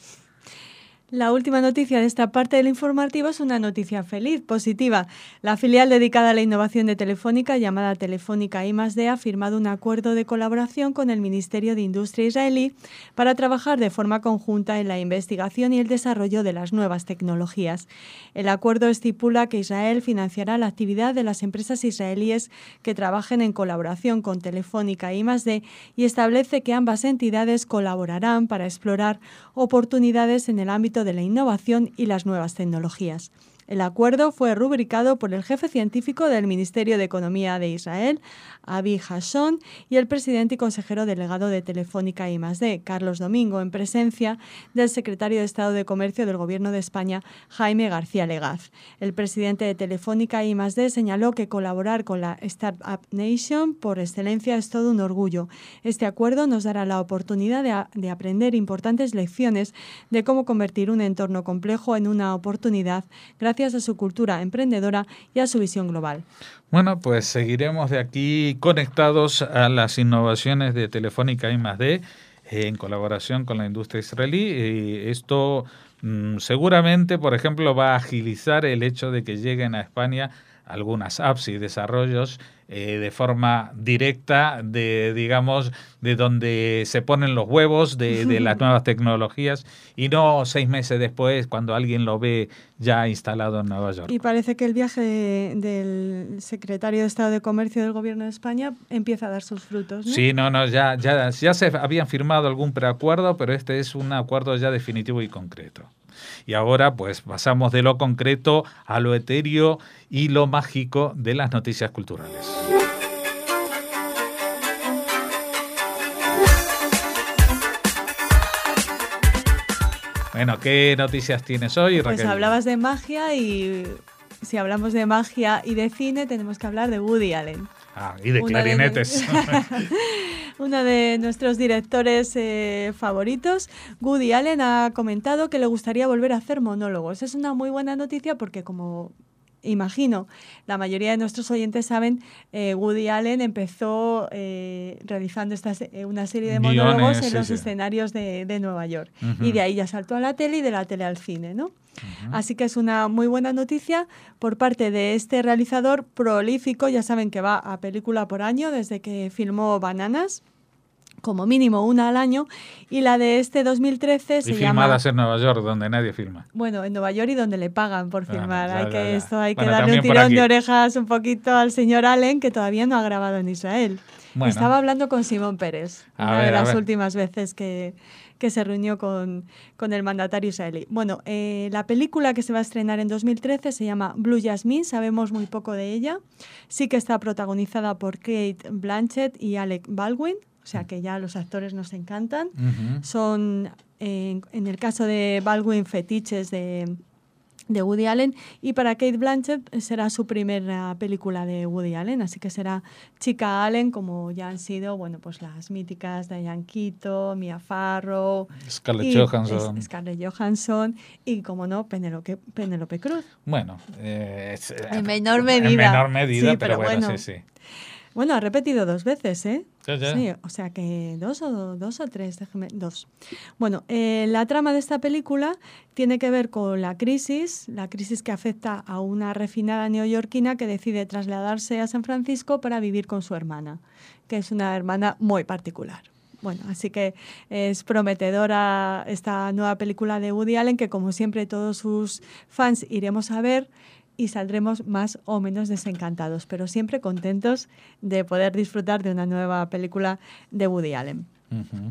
S2: La última noticia de esta parte del informativo es una noticia feliz, positiva. La filial dedicada a la innovación de Telefónica, llamada Telefónica I más D, ha firmado un acuerdo de colaboración con el Ministerio de Industria israelí para trabajar de forma conjunta en la investigación y el desarrollo de las nuevas tecnologías. El acuerdo estipula que Israel financiará la actividad de las empresas israelíes que trabajen en colaboración con Telefónica I más D y establece que ambas entidades colaborarán para explorar oportunidades en el ámbito de la innovación y las nuevas tecnologías. El acuerdo fue rubricado por el jefe científico del Ministerio de Economía de Israel, Avi Hashon, y el presidente y consejero delegado de Telefónica I más D, Carlos Domingo, en presencia del secretario de Estado de Comercio del Gobierno de España, Jaime García Legaz. El presidente de Telefónica I más D señaló que colaborar con la Startup Nation por excelencia es todo un orgullo. Este acuerdo nos dará la oportunidad de, a, de aprender importantes lecciones de cómo convertir un entorno complejo en una oportunidad gracias a su cultura emprendedora y a su visión global.
S3: Bueno, pues seguiremos de aquí conectados a las innovaciones de Telefónica I más D eh, en colaboración con la industria israelí. Eh, esto mmm, seguramente, por ejemplo, va a agilizar el hecho de que lleguen a España algunas apps y desarrollos eh, de forma directa de, digamos, de donde se ponen los huevos de, de las nuevas tecnologías y no seis meses después cuando alguien lo ve ya instalado en Nueva York.
S2: Y parece que el viaje de, del secretario de Estado de Comercio del Gobierno de España empieza a dar sus frutos, ¿no?
S3: Sí, no, no, ya, ya, ya se habían firmado algún preacuerdo, pero este es un acuerdo ya definitivo y concreto. Y ahora pues pasamos de lo concreto a lo etéreo y lo mágico de las noticias culturales. Bueno, ¿qué noticias tienes hoy, Raquel?
S2: Pues hablabas de magia y si hablamos de magia y de cine tenemos que hablar de Woody Allen.
S3: Ah, y de Una clarinetes.
S2: De... Uno de nuestros directores eh, favoritos, Woody Allen, ha comentado que le gustaría volver a hacer monólogos. Es una muy buena noticia porque, como imagino, la mayoría de nuestros oyentes saben, eh, Woody Allen empezó eh, realizando esta, una serie de
S3: Guiones,
S2: monólogos en
S3: sí,
S2: los
S3: sí.
S2: escenarios de, de Nueva York.
S3: Uh-huh.
S2: Y de ahí ya saltó a la tele y de la tele al cine, ¿no? Uh-huh. Así que es una muy buena noticia por parte de este realizador prolífico. Ya saben que va a película por año desde que filmó Bananas, como mínimo una al año, y la de este dos mil trece se
S3: y
S2: llama...
S3: Y filmadas en Nueva York, donde nadie filma.
S2: Bueno, en Nueva York y donde le pagan por filmar. Ah, ya, hay que,
S3: ya, ya.
S2: Esto hay
S3: Bueno,
S2: que darle un tirón de orejas un poquito al señor Allen, que todavía no ha grabado en Israel. Bueno. Estaba hablando con Simón Pérez, a una ver, de las últimas veces que, que se reunió con, con el mandatario israelí. Bueno, eh, la película que se va a estrenar en dos mil trece se llama Blue Jasmine, sabemos muy poco de ella. Sí que está protagonizada por Kate Blanchett y Alec Baldwin. O sea que ya los actores nos encantan. Uh-huh. Son, eh, en el caso de Baldwin, fetiches de, de Woody Allen. Y para Kate Blanchett será su primera película de Woody Allen. Así que será Chica Allen, como ya han sido, bueno, pues las míticas Diane Keaton, Mia Farrow,
S3: Scarlett Johansson.
S2: Scarlett Johansson y, como no, Penélope, Penélope Cruz.
S3: Bueno, eh, es,
S2: en menor medida.
S3: En menor medida,
S2: sí,
S3: pero,
S2: pero
S3: bueno,
S2: bueno,
S3: sí, sí.
S2: Bueno, ha repetido dos veces, ¿eh?
S3: Ya, ya.
S2: Sí, o sea que dos o dos o tres, déjeme, dos. Bueno, eh, la trama de esta película tiene que ver con la crisis, la crisis que afecta a una refinada neoyorquina que decide trasladarse a San Francisco para vivir con su hermana, que es una hermana muy particular. Bueno, así que es prometedora esta nueva película de Woody Allen, que como siempre todos sus fans iremos a ver y saldremos más o menos desencantados, pero siempre contentos de poder disfrutar de una nueva película de Woody Allen. Uh-huh.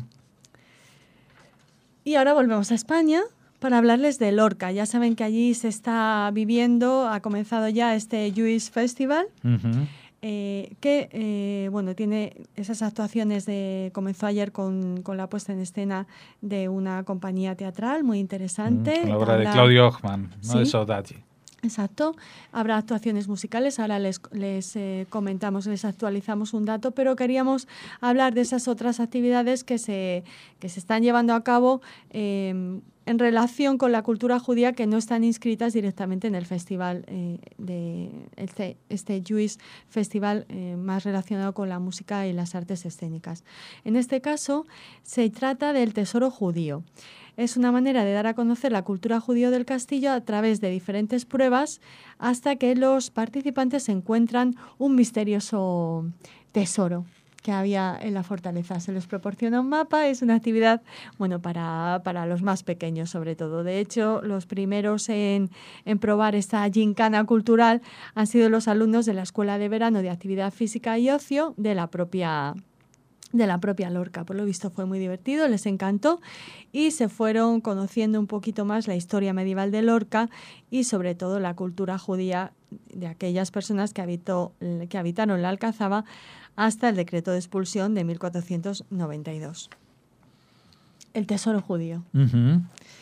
S2: Y ahora volvemos a España para hablarles de Lorca. Ya saben que allí se está viviendo, ha comenzado ya este Jewish Festival, uh-huh. eh, que eh, bueno, tiene esas actuaciones de, comenzó ayer con, con la puesta en escena de una compañía teatral muy interesante.
S3: Uh-huh. Con la obra Habla, de Claudio Ochman, ¿no? ¿Sí? De Soldati.
S2: Exacto. Habrá actuaciones musicales. Ahora les, les eh, comentamos, les actualizamos un dato, pero queríamos hablar de esas otras actividades que se, que se están llevando a cabo eh, en relación con la cultura judía, que no están inscritas directamente en el festival, eh, de este, este Jewish Festival eh, más relacionado con la música y las artes escénicas. En este caso, se trata del Tesoro Judío. Es una manera de dar a conocer la cultura judía del castillo a través de diferentes pruebas hasta que los participantes encuentran un misterioso tesoro que había en la fortaleza. Se les proporciona un mapa, es una actividad, bueno, para, para los más pequeños sobre todo. De hecho, los primeros en, en probar esta gincana cultural han sido los alumnos de la Escuela de Verano de Actividad Física y Ocio de la propia de la propia Lorca. Por lo visto fue muy divertido, les encantó y se fueron conociendo un poquito más la historia medieval de Lorca y sobre todo la cultura judía de aquellas personas que, habitó, que habitaron la Alcazaba hasta el decreto de expulsión de mil cuatrocientos noventa y dos. El tesoro judío.
S3: Uh-huh.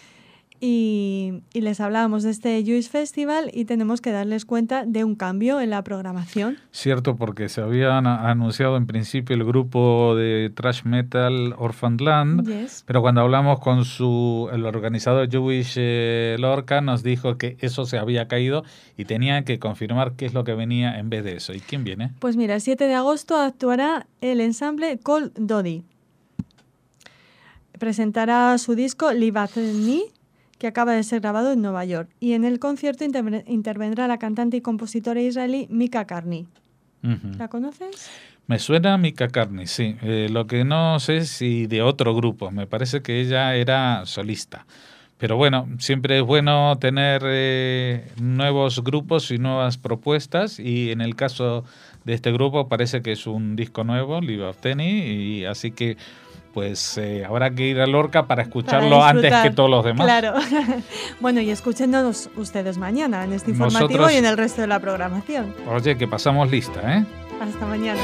S2: Y, y les hablábamos de este Jewish Festival y tenemos que darles cuenta de un cambio en la programación.
S3: Cierto, porque se había anunciado en principio el grupo de thrash metal Orphaned Land,
S2: yes.
S3: pero cuando hablamos con su el organizador Jewish eh, Lorca nos dijo que eso se había caído y tenían que confirmar qué es lo que venía en vez de eso. ¿Y quién viene?
S2: Pues mira, el siete de agosto actuará el ensamble Kol Dodi. Presentará su disco Livatni, que acaba de ser grabado en Nueva York. Y en el concierto interve- intervendrá la cantante y compositora israelí Mika Karni.
S3: Ujú.
S2: ¿La conoces?
S3: Me suena Mika Karni, sí. Eh, lo que no sé es si de otro grupo. Me parece que ella era solista. Pero bueno, siempre es bueno tener eh, nuevos grupos y nuevas propuestas. Y en el caso de este grupo parece que es un disco nuevo, Live of Tenny, y así que pues eh, habrá que ir a Lorca para escucharlo
S2: Para
S3: antes
S2: disfrutar.
S3: que todos los demás.
S2: Claro. Bueno, y escúchenos ustedes mañana en este informativo
S3: Nosotros-
S2: y en el resto de la programación.
S3: Oye, que pasamos lista, ¿eh?
S2: Hasta mañana.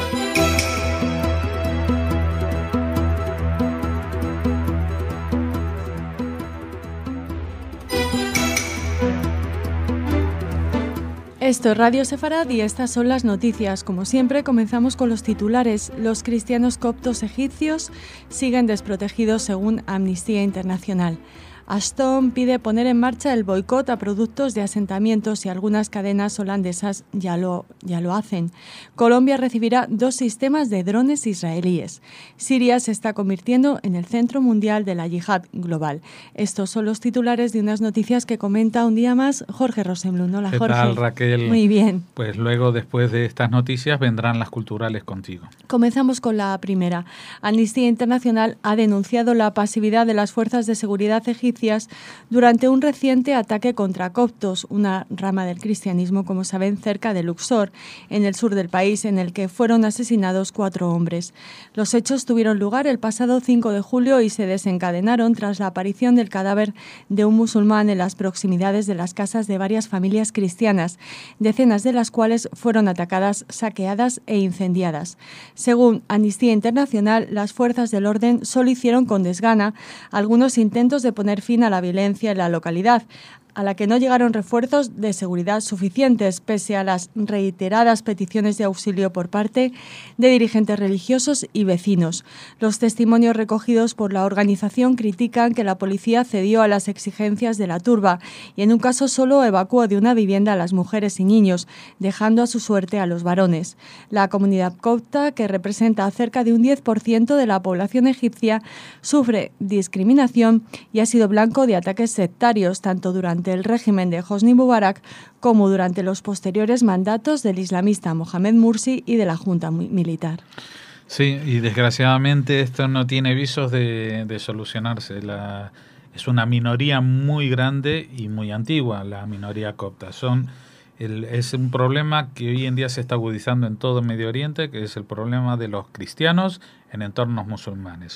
S2: Esto es Radio Sefarad y estas son las noticias. Como siempre, comenzamos con los titulares. Los cristianos coptos egipcios siguen desprotegidos según Amnistía Internacional. Ashton pide poner en marcha el boicot a productos de asentamientos y algunas cadenas holandesas ya lo, ya lo hacen. Colombia recibirá dos sistemas de drones israelíes. Siria se está convirtiendo en el centro mundial de la yihad global. Estos son los titulares de unas noticias que comenta un día más Jorge Rosenblum. Hola,
S3: ¿Qué
S2: Jorge.
S3: tal, Raquel?
S2: Muy bien.
S3: Pues luego, después de estas noticias, vendrán las culturales contigo.
S2: Comenzamos con la primera. Amnistía Internacional ha denunciado la pasividad de las fuerzas de seguridad egipcias durante un reciente ataque contra coptos, una rama del cristianismo, como saben, cerca de Luxor, en el sur del país, en el que fueron asesinados cuatro hombres. Los hechos tuvieron lugar el pasado cinco de julio y se desencadenaron tras la aparición del cadáver de un musulmán en las proximidades de las casas de varias familias cristianas, decenas de las cuales fueron atacadas, saqueadas e incendiadas. Según Amnistía Internacional, las fuerzas del orden solo hicieron con desgana algunos intentos de poner fin a la violencia en la localidad, a la que no llegaron refuerzos de seguridad suficientes, pese a las reiteradas peticiones de auxilio por parte de dirigentes religiosos y vecinos. Los testimonios recogidos por la organización critican que la policía cedió a las exigencias de la turba y en un caso solo evacuó de una vivienda a las mujeres y niños, dejando a su suerte a los varones. La comunidad copta, que representa cerca de un diez por ciento de la población egipcia, sufre discriminación y ha sido blanco de ataques sectarios, tanto durante el régimen de Hosni Mubarak como durante los posteriores mandatos del islamista Mohamed Mursi y de la Junta Militar.
S3: Sí, y desgraciadamente esto no tiene visos de, de solucionarse. La, es una minoría muy grande y muy antigua, la minoría copta. Son el, es un problema que hoy en día se está agudizando en todo Medio Oriente, que es el problema de los cristianos en entornos musulmanes.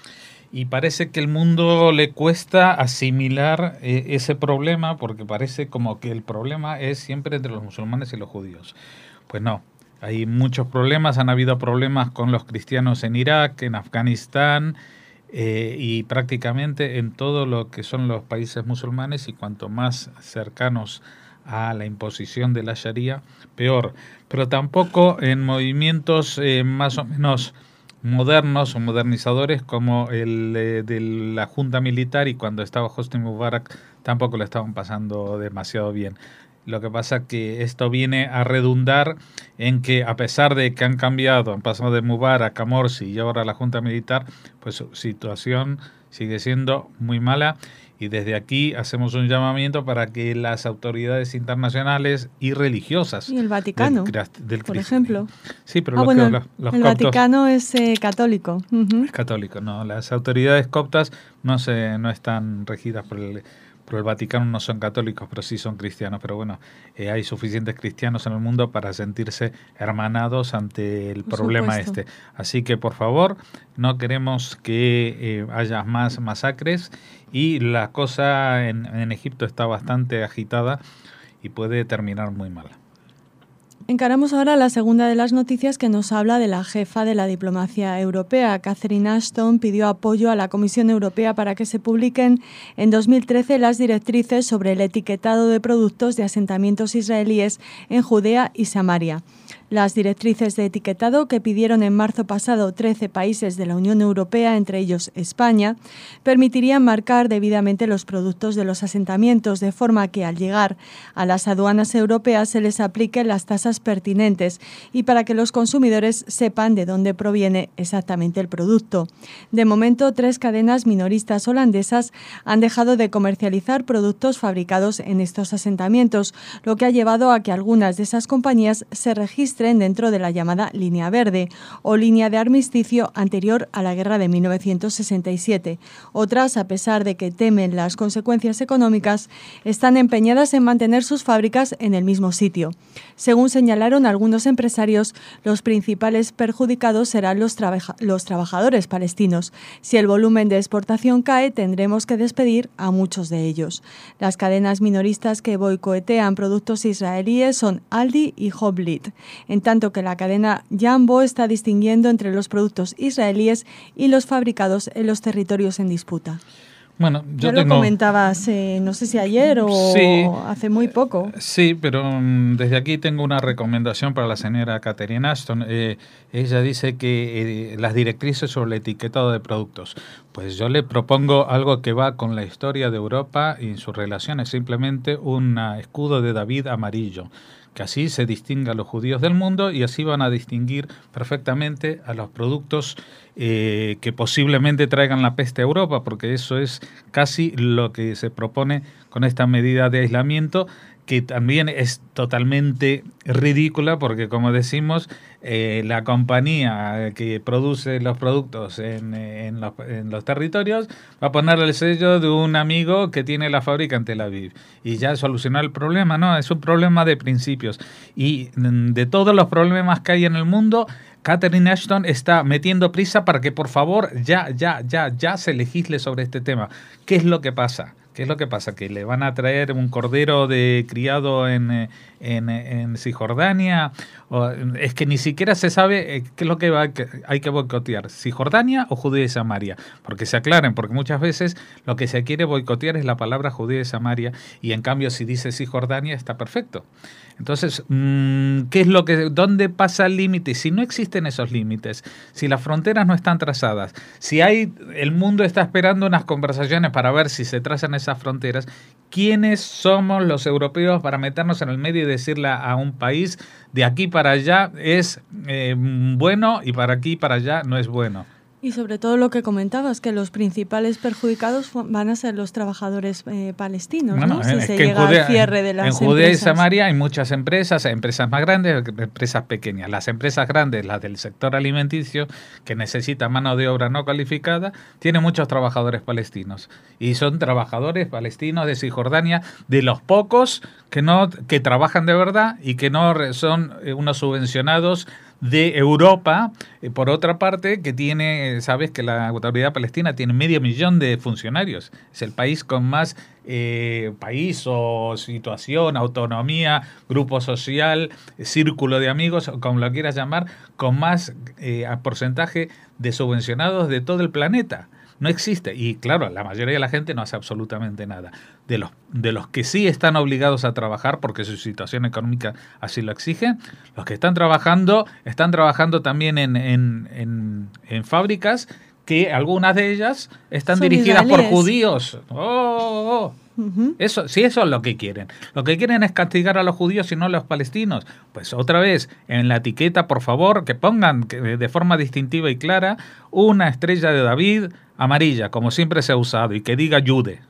S3: Y parece que el mundo le cuesta asimilar eh, ese problema, porque parece como que el problema es siempre entre los musulmanes y los judíos. Pues no, hay muchos problemas, han habido problemas con los cristianos en Irak, en Afganistán eh, y prácticamente en todo lo que son los países musulmanes, y cuanto más cercanos a la imposición de la Sharia, peor. Pero tampoco en movimientos eh, más o menos modernos o modernizadores como el eh, de la Junta Militar, y cuando estaba Hosni Mubarak tampoco lo estaban pasando demasiado bien. Lo que pasa es que esto viene a redundar en que, a pesar de que han cambiado, han pasado de Mubarak a Morsi y ahora a la Junta Militar, pues su situación sigue siendo muy mala. Y desde aquí hacemos un llamamiento para que las autoridades internacionales y religiosas...
S2: Y el Vaticano,
S3: del, del
S2: por ejemplo.
S3: Sí, pero
S2: ah,
S3: los,
S2: bueno,
S3: los, los
S2: el
S3: coptos,
S2: Vaticano es eh, católico. Uh-huh.
S3: Es católico, no. Las autoridades coptas no, se, no están regidas por el, por el Vaticano, no son católicos, pero sí son cristianos. Pero bueno, eh, hay suficientes cristianos en el mundo para sentirse hermanados ante el
S2: por
S3: problema
S2: supuesto.
S3: este. Así que, por favor, no queremos que eh, haya más masacres. Y la cosa en, en Egipto está bastante agitada y puede terminar muy mal.
S2: Encaramos ahora la segunda de las noticias, que nos habla de la jefa de la diplomacia europea. Catherine Ashton pidió apoyo a la Comisión Europea para que se publiquen en dos mil trece las directrices sobre el etiquetado de productos de asentamientos israelíes en Judea y Samaria. Las directrices de etiquetado que pidieron en marzo pasado trece países de la Unión Europea, entre ellos España, permitirían marcar debidamente los productos de los asentamientos, de forma que al llegar a las aduanas europeas se les apliquen las tasas pertinentes y para que los consumidores sepan de dónde proviene exactamente el producto. De momento, tres cadenas minoristas holandesas han dejado de comercializar productos fabricados en estos asentamientos, lo que ha llevado a que algunas de esas compañías se registren dentro de la llamada línea verde o línea de armisticio anterior a la guerra de mil novecientos sesenta y siete. Otras, a pesar de que temen las consecuencias económicas, están empeñadas en mantener sus fábricas en el mismo sitio. Según señalaron algunos empresarios, los principales perjudicados serán los, trabaja- los trabajadores palestinos. Si el volumen de exportación cae, tendremos que despedir a muchos de ellos. Las cadenas minoristas que boicotean productos israelíes son Aldi y Hoblit, en tanto que la cadena Jumbo está distinguiendo entre los productos israelíes y los fabricados en los territorios en disputa.
S3: Bueno, yo
S2: ya
S3: tengo...
S2: lo comentabas, eh, no sé si ayer o
S3: sí,
S2: hace muy poco.
S3: Sí, pero um, desde aquí tengo una recomendación para la señora Catherine Ashton. Eh, ella dice que eh, las directrices sobre el etiquetado de productos. Pues yo le propongo algo que va con la historia de Europa y su relación, es simplemente un escudo de David amarillo, que así se distingue a los judíos del mundo y así van a distinguir perfectamente a los productos eh, que posiblemente traigan la peste a Europa, porque eso es casi lo que se propone con esta medida de aislamiento, que también es totalmente ridícula porque, como decimos, eh, la compañía que produce los productos en, en, los, en los territorios va a ponerle el sello de un amigo que tiene la fábrica en Tel Aviv y ya solucionar el problema. No, es un problema de principios y de todos los problemas que hay en el mundo, Catherine Ashton está metiendo prisa para que por favor ya, ya, ya, ya se legisle sobre este tema. ¿Qué es lo que pasa? ¿Qué es lo que pasa? ¿Que le van a traer un cordero de criado en, en, en Cisjordania? O, es que ni siquiera se sabe qué es lo que va, que hay que boicotear, Cisjordania o Judea y Samaria. Porque se aclaren, porque muchas veces lo que se quiere boicotear es la palabra Judea y Samaria, y en cambio si dice Cisjordania está perfecto. Entonces, ¿qué es lo que, dónde pasa el límite? Si no existen esos límites, si las fronteras no están trazadas, si hay, el mundo está esperando unas conversaciones para ver si se trazan esas fronteras, ¿quiénes somos los europeos para meternos en el medio y decirle a un país de aquí para allá es eh, bueno y para aquí para allá no es bueno?
S2: Y sobre todo lo que comentabas, que los principales perjudicados van a ser los trabajadores eh, palestinos,
S3: bueno,
S2: ¿no? Si
S3: es
S2: se
S3: que
S2: llega
S3: Judea,
S2: al cierre de las
S3: en Judea
S2: empresas.
S3: y Samaria hay muchas empresas, empresas más grandes, empresas pequeñas. Las empresas grandes, las del sector alimenticio, que necesita mano de obra no calificada, tienen muchos trabajadores palestinos. Y son trabajadores palestinos de Cisjordania, de los pocos que, no, que trabajan de verdad y que no son unos subvencionados de Europa, eh, por otra parte, que tiene, sabes que la Autoridad Palestina tiene medio millón de funcionarios. Es el país con más eh, país o situación, autonomía, grupo social, círculo de amigos, como lo quieras llamar, con más eh, porcentaje de subvencionados de todo el planeta. No existe. Y claro, la mayoría de la gente no hace absolutamente nada. De los, de los que sí están obligados a trabajar, porque su situación económica así lo exige, los que están trabajando, están trabajando también en, en, en, en fábricas que algunas de ellas están Son dirigidas israelíes. por judíos. ¡Oh! oh, oh. Uh-huh. Eso, si eso es lo que quieren. Lo que quieren es castigar a los judíos y no a los palestinos. Pues otra vez, en la etiqueta, por favor, que pongan de forma distintiva y clara una estrella de David amarilla, como siempre se ha usado, y que diga Jude.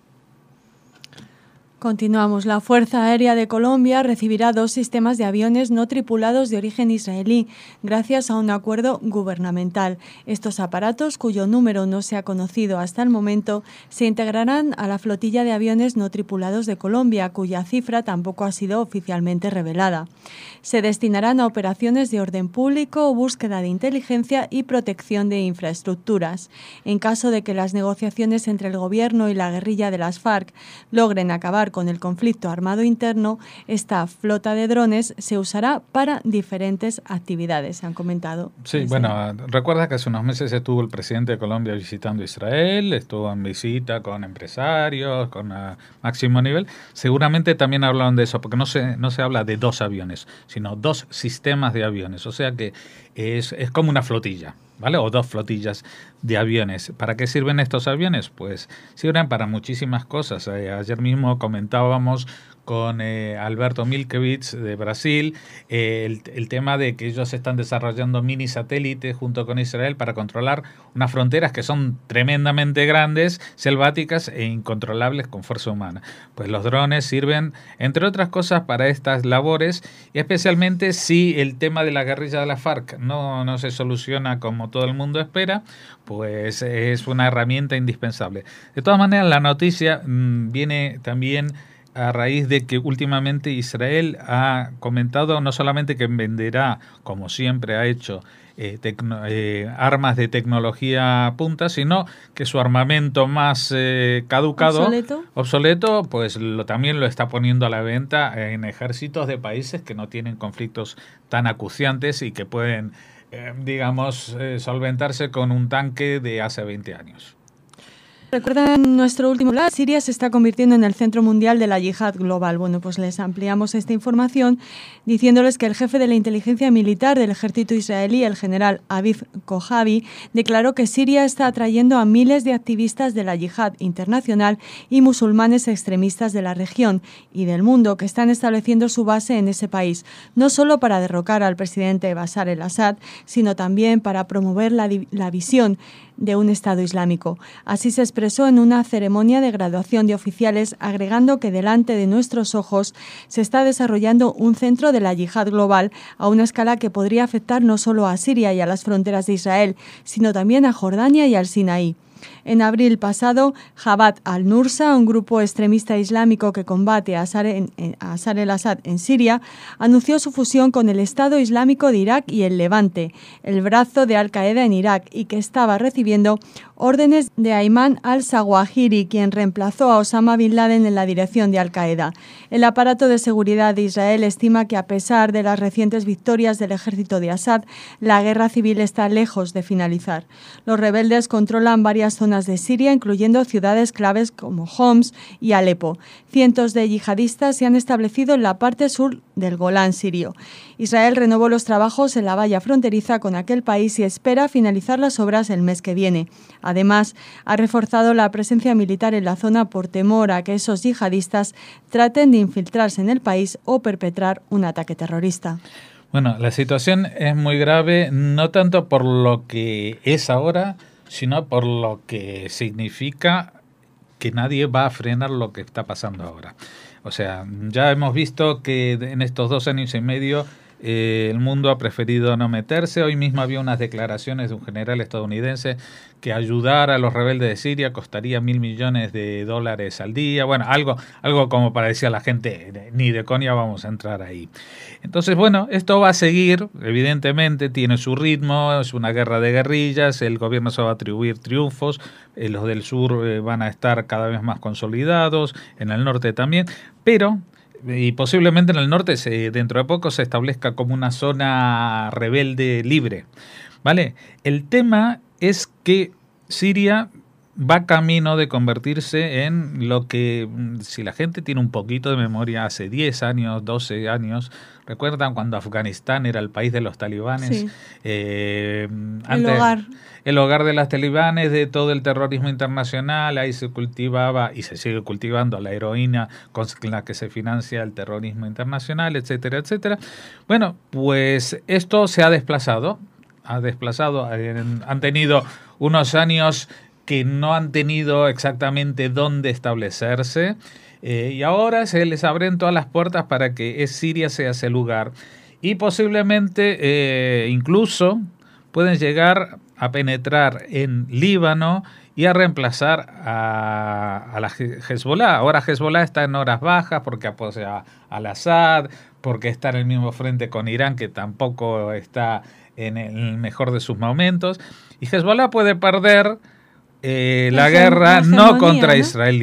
S2: Continuamos. La Fuerza Aérea de Colombia recibirá dos sistemas de aviones no tripulados de origen israelí, gracias a un acuerdo gubernamental. Estos aparatos, cuyo número no se ha conocido hasta el momento, se integrarán a la flotilla de aviones no tripulados de Colombia, cuya cifra tampoco ha sido oficialmente revelada. Se destinarán a operaciones de orden público, búsqueda de inteligencia y protección de infraestructuras. En caso de que las negociaciones entre el gobierno y la guerrilla de las FARC logren acabar acabar con el conflicto armado interno, esta flota de drones se usará para diferentes actividades, se han comentado.
S3: Sí, desde... bueno, recuerda que hace unos meses estuvo el presidente de Colombia visitando Israel, estuvo en visita con empresarios, con uh, máximo nivel. Seguramente también hablaron de eso, porque no se, no se habla de dos aviones, sino dos sistemas de aviones. O sea que es, es como una flotilla, ¿vale? O dos flotillas de aviones. ¿Para qué sirven estos aviones? Pues sirven para muchísimas cosas. Eh, ayer mismo comentábamos con eh, Alberto Milkevich de Brasil eh, el, el tema de que ellos están desarrollando mini satélites junto con Israel para controlar unas fronteras que son tremendamente grandes, selváticas e incontrolables con fuerza humana. Pues los drones sirven, entre otras cosas, para estas labores, y especialmente si el tema de la guerrilla de la FARC no, no se soluciona como todo el mundo espera, pues es una herramienta indispensable. De todas maneras, la noticia mmm, viene también a raíz de que últimamente Israel ha comentado no solamente que venderá, como siempre ha hecho, eh, tecno, eh, armas de tecnología punta, sino que su armamento más eh, caducado,
S2: obsoleto,
S3: obsoleto pues lo, también lo está poniendo a la venta en ejércitos de países que no tienen conflictos tan acuciantes y que pueden, eh, digamos, eh, solventarse con un tanque de hace veinte años.
S2: Recuerdan nuestro último blog, Siria se está convirtiendo en el centro mundial de la yihad global. Bueno, pues les ampliamos esta información diciéndoles que el jefe de la inteligencia militar del ejército israelí, el general Aviv Kojavi, declaró que Siria está atrayendo a miles de activistas de la yihad internacional y musulmanes extremistas de la región y del mundo que están estableciendo su base en ese país, no solo para derrocar al presidente Bashar el-Assad, sino también para promover la, la visión de un Estado Islámico. Así se expresó en una ceremonia de graduación de oficiales, agregando que delante de nuestros ojos se está desarrollando un centro de la yihad global a una escala que podría afectar no solo a Siria y a las fronteras de Israel, sino también a Jordania y al Sinaí. En abril pasado, Jabhat al-Nusra, un grupo extremista islámico que combate a Bashar el-Assad en Siria, anunció su fusión con el Estado Islámico de Irak y el Levante, el brazo de Al-Qaeda en Irak, y que estaba recibiendo órdenes de Ayman al-Zawahiri, quien reemplazó a Osama Bin Laden en la dirección de Al-Qaeda. El aparato de seguridad de Israel estima que a pesar de las recientes victorias del ejército de Assad, la guerra civil está lejos de finalizar. Los rebeldes controlan varias zonas de Siria, incluyendo ciudades claves como Homs y Alepo. Cientos de yihadistas se han establecido en la parte sur del Golán sirio. Israel renovó los trabajos en la valla fronteriza con aquel país y espera finalizar las obras el mes que viene. Además, ha reforzado la presencia militar en la zona por temor a que esos yihadistas traten de infiltrarse en el país o perpetrar un ataque terrorista.
S3: Bueno, la situación es muy grave, no tanto por lo que es ahora, sino por lo que significa que nadie va a frenar lo que está pasando ahora. O sea, ya hemos visto que en estos dos años y medio eh, el mundo ha preferido no meterse. Hoy mismo había unas declaraciones de un general estadounidense que ayudar a los rebeldes de Siria costaría mil millones de dólares al día. Bueno, algo, algo como para decir a la gente, ni de coña vamos a entrar ahí. Entonces, bueno, esto va a seguir, evidentemente, tiene su ritmo, es una guerra de guerrillas, el gobierno se va a atribuir triunfos, eh, los del sur eh, van a estar cada vez más consolidados, en el norte también, pero, y posiblemente en el norte se, dentro de poco se establezca como una zona rebelde libre, ¿vale? El tema es que Siria va camino de convertirse en lo que, si la gente tiene un poquito de memoria, hace diez años, doce años, ¿recuerdan cuando Afganistán era el país de los talibanes?
S2: Sí.
S3: Eh,
S2: el
S3: antes,
S2: hogar.
S3: El hogar de los talibanes, de todo el terrorismo internacional, ahí se cultivaba y se sigue cultivando la heroína con la que se financia el terrorismo internacional, etcétera, etcétera. Bueno, pues esto se ha desplazado, ha desplazado, han tenido unos años que no han tenido exactamente dónde establecerse, eh, y ahora se les abren todas las puertas para que Siria sea ese lugar, y posiblemente eh, incluso pueden llegar a penetrar en Líbano y a reemplazar a, a la Hezbollah. Ahora Hezbollah está en horas bajas porque apoya al Assad, porque está en el mismo frente con Irán, que tampoco está en el mejor de sus momentos, y Hezbollah puede perder Eh, la, la guerra la no contra ¿no? israelí,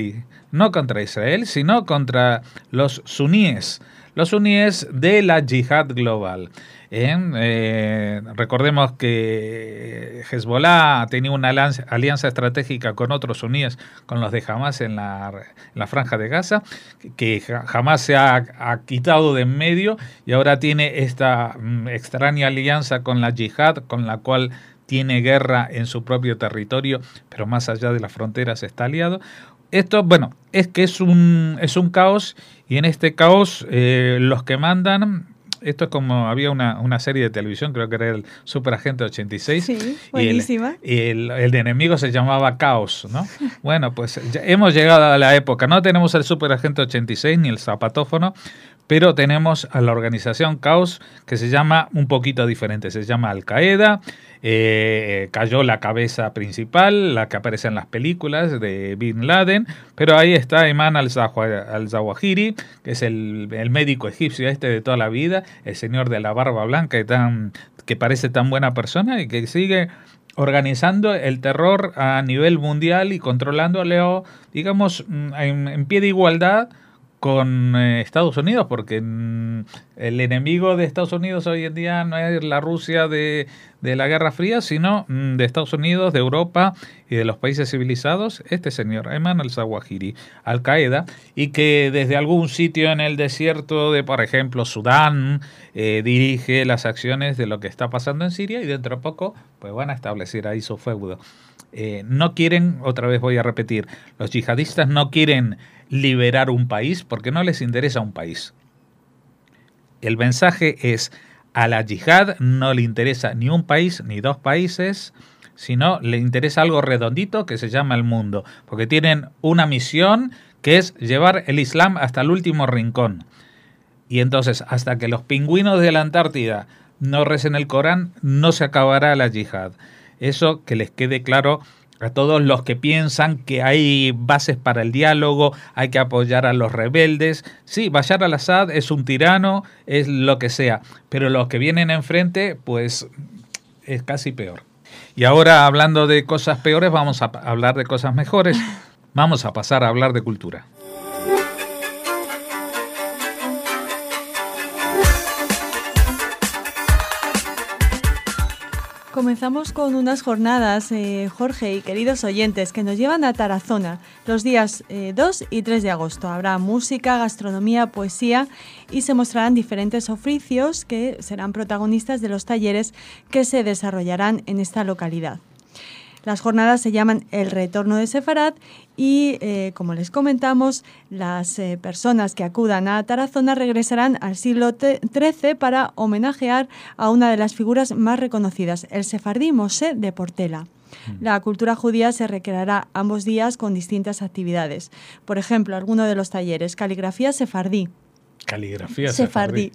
S3: no contra Israel, sino contra los suníes, los suníes de la yihad global. ¿Eh? Eh, recordemos que Hezbollah tenía una alianza, alianza estratégica con otros suníes, con los de Hamas en la, en la franja de Gaza, que Hamas se ha, ha quitado de en medio y ahora tiene esta mm, extraña alianza con la yihad, con la cual tiene guerra en su propio territorio, pero más allá de las fronteras está aliado. Esto, bueno, es que es un, es un caos, y en este caos eh, los que mandan... Esto es como, había una, una serie de televisión, creo que era el Superagente ochenta y seis.
S2: Sí, buenísima.
S3: Y el, el, el enemigo se llamaba Caos, ¿no? Bueno, pues ya hemos llegado a la época. No tenemos el Superagente ochenta y seis ni el zapatófono, pero tenemos a la organización Caos, que se llama un poquito diferente. Se llama Al-Qaeda. Eh, cayó la cabeza principal, la que aparece en las películas de Bin Laden, pero ahí está Ayman al-Zawahiri, que es el, el médico egipcio este de toda la vida, el señor de la barba blanca y tan, que parece tan buena persona y que sigue organizando el terror a nivel mundial y controlándolo, digamos, en, en pie de igualdad con eh, Estados Unidos, porque mm, el enemigo de Estados Unidos hoy en día no es la Rusia de, de la Guerra Fría, sino mm, de Estados Unidos, de Europa y de los países civilizados, este señor, Ayman al-Zawahiri, Al-Qaeda, y que desde algún sitio en el desierto de, por ejemplo, Sudán, eh, dirige las acciones de lo que está pasando en Siria, y dentro de poco pues van a establecer ahí su feudo. Eh, no quieren, otra vez voy a repetir, los yihadistas no quieren liberar un país porque no les interesa un país. El mensaje es: a la yihad no le interesa ni un país ni dos países, sino le interesa algo redondito que se llama el mundo, porque tienen una misión que es llevar el Islam hasta el último rincón. Y entonces, hasta que los pingüinos de la Antártida no recen el Corán, no se acabará la yihad. Eso que les quede claro a todos los que piensan que hay bases para el diálogo, hay que apoyar a los rebeldes. Sí, Bashar al-Assad es un tirano, es lo que sea, pero los que vienen enfrente, pues es casi peor. Y ahora, hablando de cosas peores, vamos a hablar de cosas mejores. Vamos a pasar a hablar de cultura.
S2: Comenzamos con unas jornadas, eh, Jorge y queridos oyentes, que nos llevan a Tarazona los días eh, dos y tres de agosto. Habrá música, gastronomía, poesía y se mostrarán diferentes oficios que serán protagonistas de los talleres que se desarrollarán en esta localidad. Las jornadas se llaman El Retorno de Sefarad y, eh, como les comentamos, las eh, personas que acudan a Tarazona regresarán al siglo trece para homenajear a una de las figuras más reconocidas, el sefardí Moshe de Portela. La cultura judía se recreará ambos días con distintas actividades. Por ejemplo, alguno de los talleres, caligrafía sefardí.
S3: Caligrafía
S2: sefardí.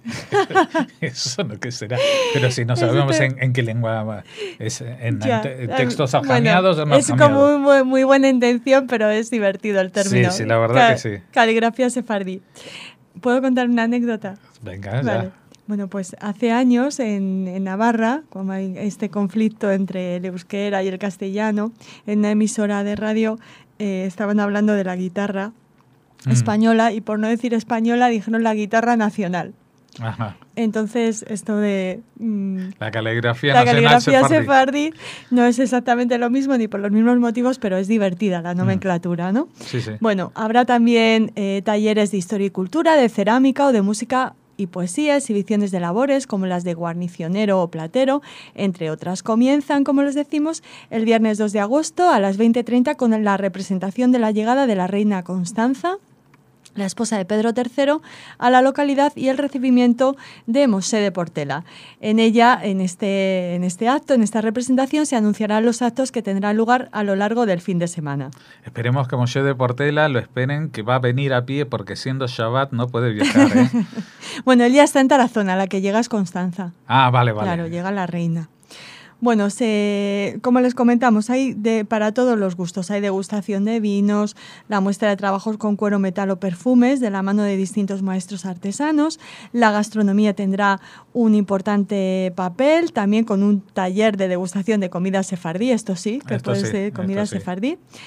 S3: Eso no, ¿qué será? Pero si no sabemos en, en qué lengua es, en, ya, en textos afganiados bueno, o no
S2: es afganiados. Como muy, muy buena intención, pero es divertido el término.
S3: Sí, sí, la verdad Ca- que sí.
S2: Caligrafía sefardí. ¿Puedo contar una anécdota?
S3: Venga,
S2: vale.
S3: ya.
S2: Bueno, pues hace años en, en Navarra, como hay este conflicto entre el euskera y el castellano, en una emisora de radio eh, estaban hablando de la guitarra española, y por no decir española dijeron la guitarra nacional.
S3: Ajá.
S2: Entonces esto de mmm,
S3: la caligrafía
S2: la
S3: nacional
S2: caligrafía
S3: sefardí.
S2: sefardí no es exactamente lo mismo ni por los mismos motivos, pero es divertida la nomenclatura, ¿no?
S3: Sí, sí.
S2: Bueno, habrá también eh, talleres de historia y cultura, de cerámica o de música y poesía, exhibiciones de labores como las de guarnicionero o platero, entre otras. Comienzan, como les decimos, el viernes dos de agosto a las veinte treinta con la representación de la llegada de la reina Constanza, la esposa de Pedro tercero, a la localidad y el recibimiento de Moshe de Portela. En ella, en este, en este acto, en esta representación, se anunciarán los actos que tendrán lugar a lo largo del fin de semana.
S3: Esperemos que Moshe de Portela lo esperen, que va a venir a pie porque siendo Shabbat no puede viajar, ¿eh?
S2: Bueno, él ya está en Tarazona, la que llega es Constanza.
S3: Ah, vale, vale.
S2: Claro, llega la reina. Bueno, se, como les comentamos, hay de, para todos los gustos. Hay degustación de vinos, la muestra de trabajos con cuero, metal o perfumes de la mano de distintos maestros artesanos. La gastronomía tendrá un importante papel, también con un taller de degustación de comida sefardí, esto sí, que
S3: esto
S2: puede
S3: sí,
S2: ser comida
S3: sí.
S2: sefardí.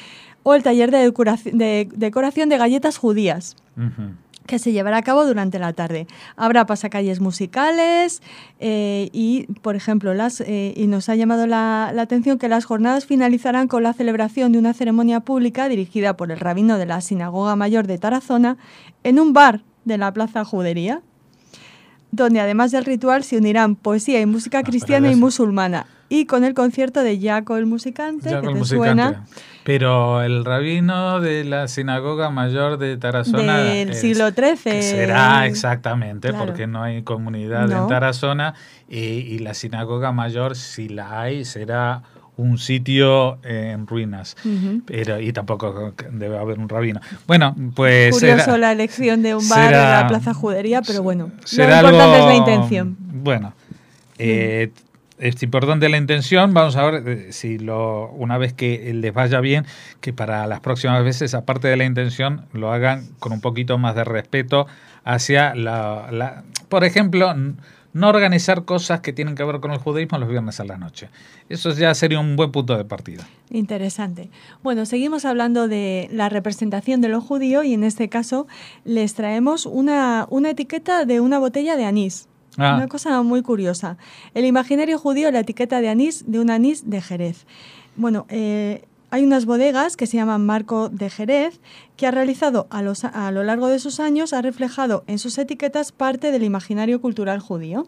S2: o el taller de decoración de, decoración de galletas judías.
S3: Uh-huh.
S2: Que se llevará a cabo durante la tarde. Habrá pasacalles musicales eh, y, por ejemplo, las, eh, y nos ha llamado la, la atención que las jornadas finalizarán con la celebración de una ceremonia pública dirigida por el rabino de la Sinagoga Mayor de Tarazona en un bar de la Plaza Judería, donde además del ritual se unirán poesía y música cristiana y musulmana, y con el concierto de Jaco el Musicante,
S3: Jaco
S2: que
S3: el
S2: te
S3: musicante.
S2: suena.
S3: Pero el rabino de la Sinagoga Mayor de Tarazona...
S2: Del
S3: es,
S2: siglo trece.
S3: Que será exactamente,
S2: claro.
S3: porque no hay comunidad
S2: no.
S3: en Tarazona, y, y la Sinagoga Mayor, si la hay, será un sitio en ruinas. Uh-huh. Pero, y tampoco debe haber un rabino. Bueno, pues...
S2: Curioso
S3: será,
S2: la elección de un bar
S3: será,
S2: en la Plaza Judería, pero bueno,
S3: será
S2: lo importante
S3: algo,
S2: es la intención.
S3: Bueno, eh, uh-huh. Es importante la intención. Vamos a ver si lo, una vez que les vaya bien, que para las próximas veces, aparte de la intención, lo hagan con un poquito más de respeto hacia la, la por ejemplo, no organizar cosas que tienen que ver con el judaísmo los viernes a la noche. Eso ya sería un buen punto de partida.
S2: Interesante. Bueno, seguimos hablando de la representación de lo judío y en este caso les traemos una, una etiqueta de una botella de anís. Ah. Una cosa muy curiosa. El imaginario judío, la etiqueta de anís, de un anís de Jerez. Bueno, eh, hay unas bodegas que se llaman Marco de Jerez, que ha realizado a, los, a lo largo de sus años, ha reflejado en sus etiquetas parte del imaginario cultural judío.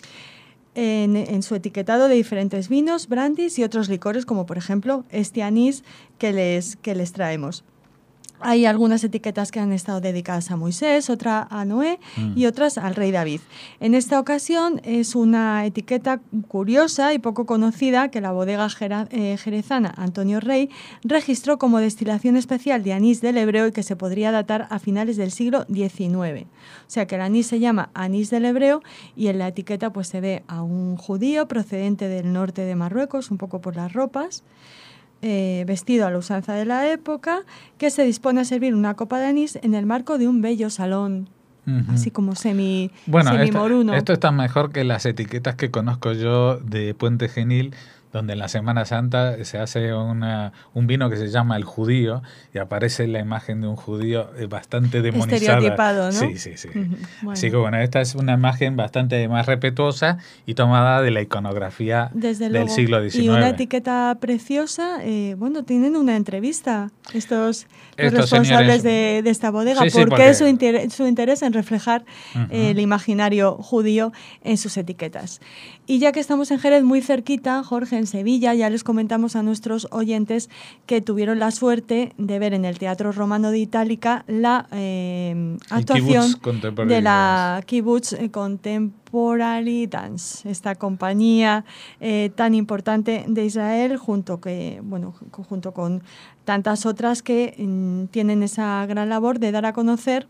S2: En, en su etiquetado de diferentes vinos, brandis y otros licores, como por ejemplo este anís que les, que les traemos. Hay algunas etiquetas que han estado dedicadas a Moisés, otra a Noé mm. y otras al rey David. En esta ocasión es una etiqueta curiosa y poco conocida que la bodega jera, eh, jerezana Antonio Rey registró como destilación especial de anís del Hebreo y que se podría datar a finales del siglo diecinueve. O sea que el anís se llama anís del Hebreo y en la etiqueta pues se ve a un judío procedente del norte de Marruecos, un poco por las ropas, Eh, vestido a la usanza de la época, que se dispone a servir una copa de anís en el marco de un bello salón, uh-huh. así como semi,
S3: bueno,
S2: semi-moruno.
S3: Esto, esto está mejor que las etiquetas que conozco yo de Puente Genil, donde en la Semana Santa se hace una, un vino que se llama el judío y aparece la imagen de un judío bastante demonizada.
S2: Estereotipado, ¿no?
S3: Sí, sí, sí.
S2: Uh-huh. Bueno.
S3: Así que bueno, esta es una imagen bastante más respetuosa y tomada de la iconografía
S2: Desde
S3: del
S2: luego.
S3: siglo diecinueve.
S2: Y una etiqueta preciosa. Eh, bueno, tienen una entrevista estos,
S3: estos
S2: los responsables
S3: señores,
S2: de, de esta bodega.
S3: Sí, sí,
S2: ¿Por
S3: porque...
S2: qué su interés, su interés en reflejar
S3: uh-huh.
S2: eh, el imaginario judío en sus etiquetas? Y ya que estamos en Jerez, muy cerquita, Jorge, en Sevilla, ya les comentamos a nuestros oyentes que tuvieron la suerte de ver en el Teatro Romano de Itálica la eh, actuación de la Kibbutz Contemporary Dance, esta compañía eh, tan importante de Israel, junto, que, bueno, junto con tantas otras que mm, tienen esa gran labor de dar a conocer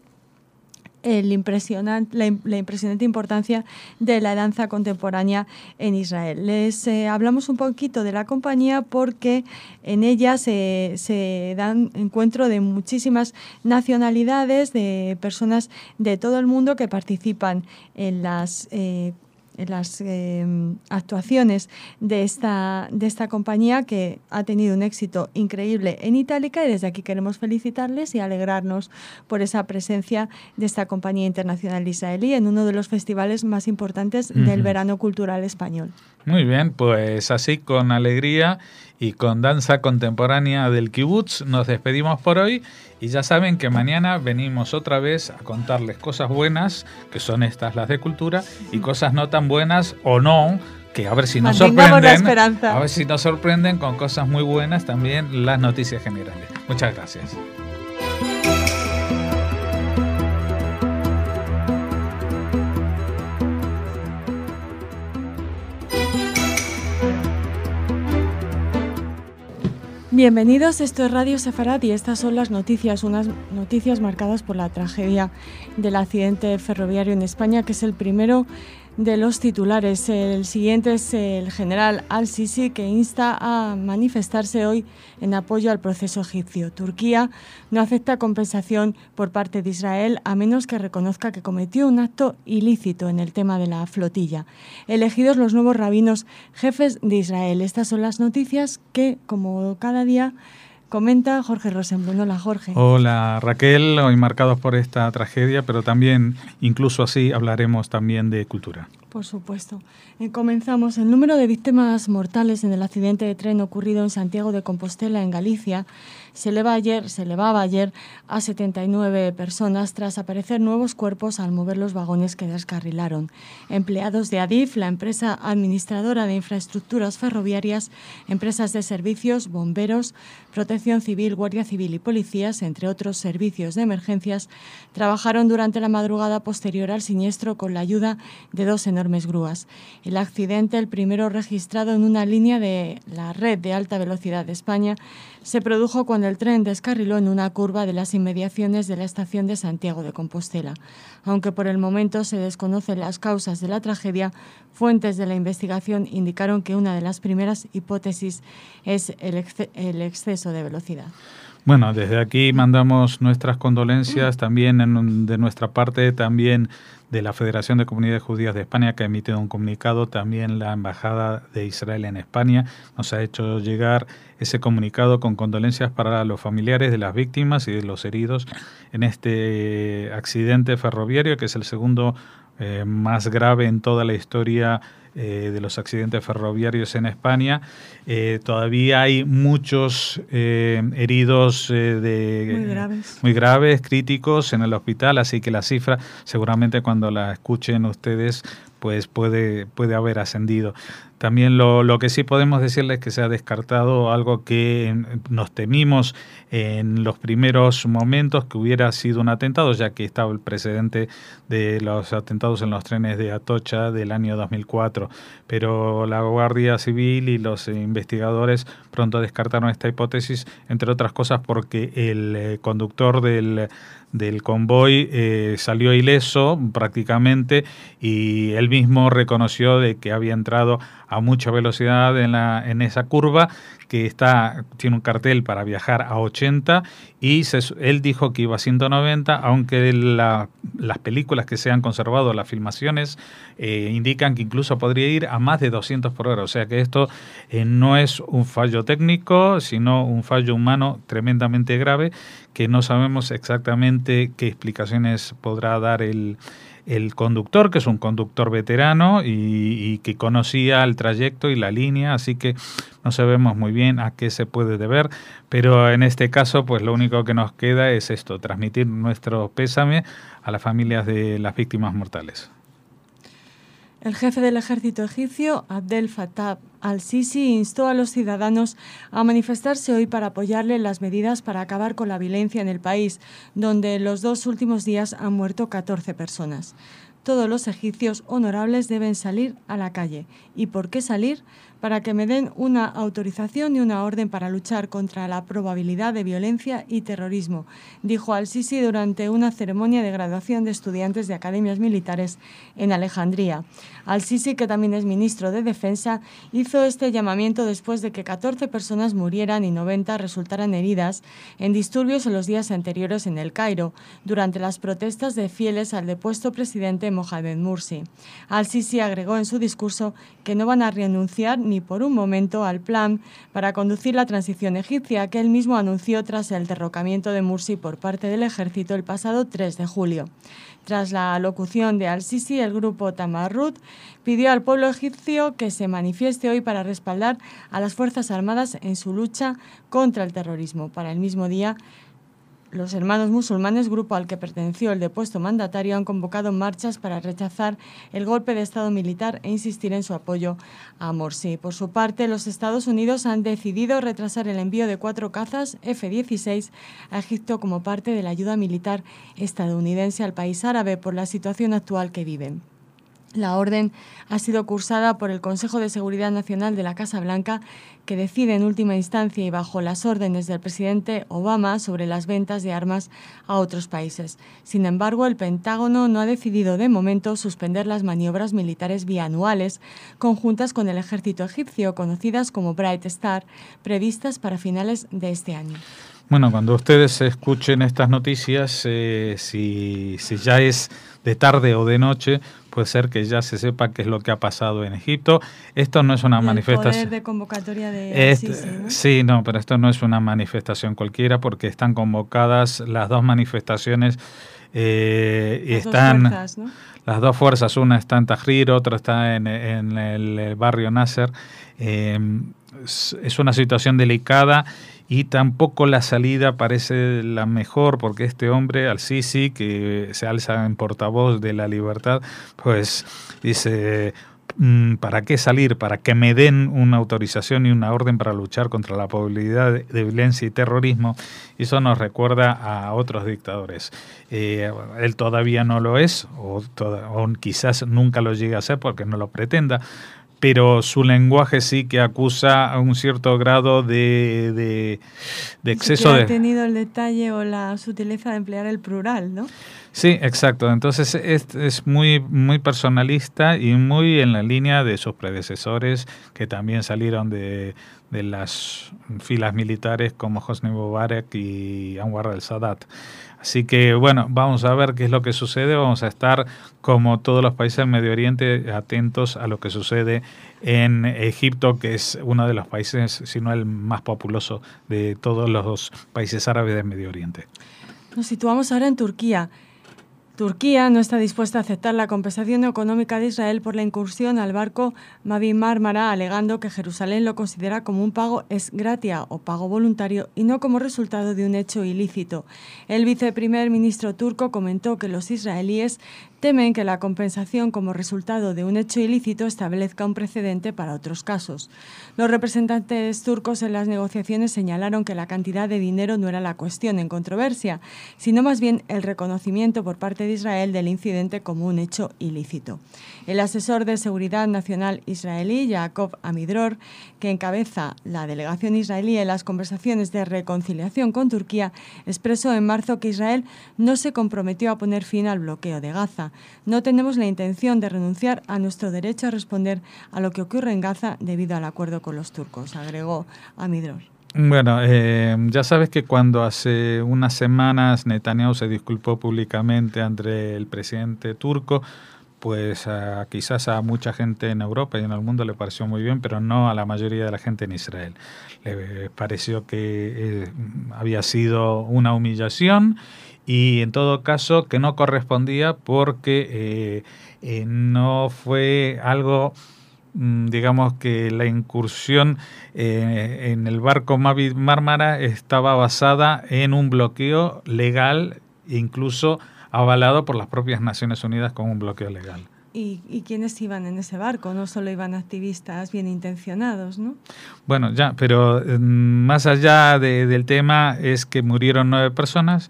S2: El impresionante, la, la impresionante importancia de la danza contemporánea en Israel. Les eh, hablamos un poquito de la compañía porque en ella se, se dan encuentro de muchísimas nacionalidades, de personas de todo el mundo que participan en las eh, en las eh, actuaciones de esta, de esta compañía, que ha tenido un éxito increíble en Itálica, y desde aquí queremos felicitarles y alegrarnos por esa presencia de esta compañía internacional israelí en uno de los festivales más importantes uh-huh. del verano cultural español.
S3: Muy bien, pues así, con alegría y con danza contemporánea del kibutz, nos despedimos por hoy, y ya saben que mañana venimos otra vez a contarles cosas buenas, que son estas las de cultura, y cosas no tan buenas o no, que a ver si nos sorprenden, a ver si nos sorprenden con cosas muy buenas también las noticias generales. Muchas gracias.
S2: Bienvenidos, esto es Radio Sefarad y estas son las noticias, unas noticias marcadas por la tragedia del accidente ferroviario en España, que es el primero de los titulares. El siguiente es el general al-Sisi, que insta a manifestarse hoy en apoyo al proceso egipcio. Turquía no acepta compensación por parte de Israel a menos que reconozca que cometió un acto ilícito en el tema de la flotilla. Elegidos los nuevos rabinos jefes de Israel. Estas son las noticias que, como cada día, Comenta Jorge Rosenblum. Hola, Jorge.
S3: Hola, Raquel. Hoy marcados por esta tragedia, pero también, incluso así, hablaremos también de cultura.
S2: Por supuesto. Eh, comenzamos. El número de víctimas mortales en el accidente de tren ocurrido en Santiago de Compostela, en Galicia, se eleva ayer, se elevaba ayer a setenta y nueve personas tras aparecer nuevos cuerpos al mover los vagones que descarrilaron. Empleados de Adif, la empresa administradora de infraestructuras ferroviarias, empresas de servicios, bomberos, protección civil, guardia civil y policías, entre otros servicios de emergencias, trabajaron durante la madrugada posterior al siniestro con la ayuda de dos enormes grúas. El accidente, el primero registrado en una línea de la red de alta velocidad de España, se produjo cuando el tren descarriló en una curva de las inmediaciones de la estación de Santiago de Compostela. Aunque por el momento se desconocen las causas de la tragedia, fuentes de la investigación indicaron que una de las primeras hipótesis es el, exce- el exceso de velocidad.
S3: Bueno, desde aquí mandamos nuestras condolencias también en, de nuestra parte, también de la Federación de Comunidades Judías de España, que ha emitido un comunicado, también la Embajada de Israel en España nos ha hecho llegar ese comunicado con condolencias para los familiares de las víctimas y de los heridos en este accidente ferroviario, que es el segundo eh, más grave en toda la historia Eh, de los accidentes ferroviarios en España. Eh, todavía hay muchos eh, heridos eh, de,
S2: muy graves.
S3: muy graves, críticos en el hospital, así que la cifra seguramente cuando la escuchen ustedes pues puede, puede haber ascendido. También lo, lo que sí podemos decirles es que se ha descartado algo que nos temimos en los primeros momentos, que hubiera sido un atentado, ya que estaba el precedente de los atentados en los trenes de Atocha del año dos mil cuatro. Pero la Guardia Civil y los investigadores pronto descartaron esta hipótesis, entre otras cosas porque el eh, conductor del del convoy eh, salió ileso prácticamente, y él mismo reconoció de que había entrado a mucha velocidad en, la, en esa curva, que está tiene un cartel para viajar a ochenta, y se, él dijo que iba a ciento noventa, aunque la, las películas que se han conservado, las filmaciones, eh, indican que incluso podría ir a más de doscientos por hora. O sea que esto eh, no es un fallo técnico, sino un fallo humano tremendamente grave, que no sabemos exactamente qué explicaciones podrá dar el, el conductor, que es un conductor veterano y, y que conocía el trayecto y la línea, así que no sabemos muy bien a qué se puede deber, pero en este caso pues lo único que nos queda es esto, transmitir nuestro pésame a las familias de las víctimas mortales.
S2: El jefe del ejército egipcio, Abdel Fattah al-Sisi, instó a los ciudadanos a manifestarse hoy para apoyarle en las medidas para acabar con la violencia en el país, donde en los dos últimos días han muerto catorce personas. Todos los egipcios honorables deben salir a la calle. ¿Y por qué salir? Para que me den una autorización y una orden para luchar contra la probabilidad de violencia y terrorismo, dijo al-Sisi durante una ceremonia de graduación de estudiantes de academias militares en Alejandría. Al-Sisi, que también es ministro de Defensa, hizo este llamamiento después de que catorce personas murieran y noventa resultaran heridas en disturbios en los días anteriores en El Cairo, durante las protestas de fieles al depuesto presidente Mohamed Morsi. Al-Sisi agregó en su discurso que no van a renunciar ni por un momento al plan para conducir la transición egipcia que él mismo anunció tras el derrocamiento de Morsi por parte del ejército el pasado tres de julio. Tras la locución de al-Sisi, el grupo Tamarrut pidió al pueblo egipcio que se manifieste hoy para respaldar a las Fuerzas Armadas en su lucha contra el terrorismo. Para el mismo día, los Hermanos Musulmanes, grupo al que perteneció el depuesto mandatario, han convocado marchas para rechazar el golpe de Estado militar e insistir en su apoyo a Morsi. Por su parte, los Estados Unidos han decidido retrasar el envío de cuatro cazas efe dieciséis a Egipto como parte de la ayuda militar estadounidense al país árabe por la situación actual que viven. La orden ha sido cursada por el Consejo de Seguridad Nacional de la Casa Blanca, que decide en última instancia y bajo las órdenes del presidente Obama sobre las ventas de armas a otros países. Sin embargo, el Pentágono no ha decidido de momento suspender las maniobras militares bianuales conjuntas con el ejército egipcio, conocidas como Bright Star, previstas para finales de este año.
S3: Bueno, cuando ustedes escuchen estas noticias, eh, si, si ya es de tarde o de noche, puede ser que ya se sepa qué es lo que ha pasado en Egipto. Esto no es una
S2: el
S3: manifestación.
S2: Poder de convocatoria de
S3: Este,
S2: Sisi, ¿no?
S3: Sí, no, pero esto no es una manifestación cualquiera porque están convocadas las dos manifestaciones eh, y
S2: las
S3: están
S2: dos fuerzas, ¿no?
S3: Las dos fuerzas, una está en Tahrir, otra está en, en el barrio Nasser. Eh, es una situación delicada y tampoco la salida parece la mejor porque este hombre, al-Sisi, que se alza en portavoz de la libertad, pues dice... ¿Para qué salir? Para que me den una autorización y una orden para luchar contra la probabilidad de violencia y terrorismo. Y eso nos recuerda a otros dictadores. Eh, él todavía no lo es, o, toda, o quizás nunca lo llegue a ser porque no lo pretenda, pero su lenguaje sí que acusa a un cierto grado de, de, de exceso de...
S2: ha tenido el detalle o la sutileza de emplear el plural, ¿no?
S3: Sí, exacto. Entonces es, es muy, muy personalista y muy en la línea de sus predecesores que también salieron de, de las filas militares como Hosni Mubarak y Anwar el-Sadat. Así que bueno, vamos a ver qué es lo que sucede. Vamos a estar, como todos los países del Medio Oriente, atentos a lo que sucede en Egipto, que es uno de los países, si no el más populoso de todos los países árabes del Medio Oriente.
S2: Nos situamos ahora en Turquía. Turquía no está dispuesta a aceptar la compensación económica de Israel por la incursión al barco Mavi Marmara, alegando que Jerusalén lo considera como un pago ex gratia o pago voluntario y no como resultado de un hecho ilícito. El viceprimer ministro turco comentó que los israelíes temen que la compensación como resultado de un hecho ilícito establezca un precedente para otros casos. Los representantes turcos en las negociaciones señalaron que la cantidad de dinero no era la cuestión en controversia, sino más bien el reconocimiento por parte de Israel del incidente como un hecho ilícito. El asesor de Seguridad Nacional israelí, Yaakov Amidror, que encabeza la delegación israelí en las conversaciones de reconciliación con Turquía, expresó en marzo que Israel no se comprometió a poner fin al bloqueo de Gaza. No tenemos la intención de renunciar a nuestro derecho a responder a lo que ocurre en Gaza debido al acuerdo con los turcos, agregó Amidror.
S3: Bueno, eh, ya sabes que cuando hace unas semanas Netanyahu se disculpó públicamente ante el presidente turco, pues a, quizás a mucha gente en Europa y en el mundo le pareció muy bien, pero no a la mayoría de la gente en Israel. Le pareció que eh, había sido una humillación y en todo caso que no correspondía porque eh, eh, no fue algo... digamos que la incursión eh, en el barco Mavi Marmara estaba basada en un bloqueo legal, incluso avalado por las propias Naciones Unidas como un bloqueo legal.
S2: ¿Y, y quiénes iban en ese barco? No solo iban activistas bien intencionados, ¿no?
S3: Bueno, ya, pero eh, más allá de, del tema es que murieron nueve personas.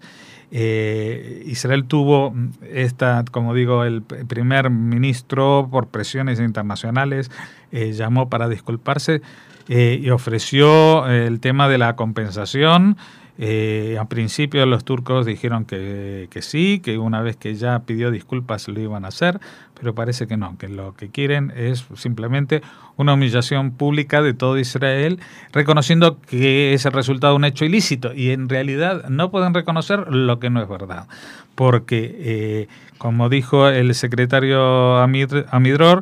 S3: Eh, Israel tuvo esta, como digo, el primer ministro por presiones internacionales eh, llamó para disculparse eh, y ofreció el tema de la compensación. Eh, a principio los turcos dijeron que, que sí, que una vez que ya pidió disculpas lo iban a hacer, pero parece que no, que lo que quieren es simplemente una humillación pública de todo Israel, reconociendo que es el resultado de un hecho ilícito, y en realidad no pueden reconocer lo que no es verdad, porque eh, como dijo el secretario Amidror,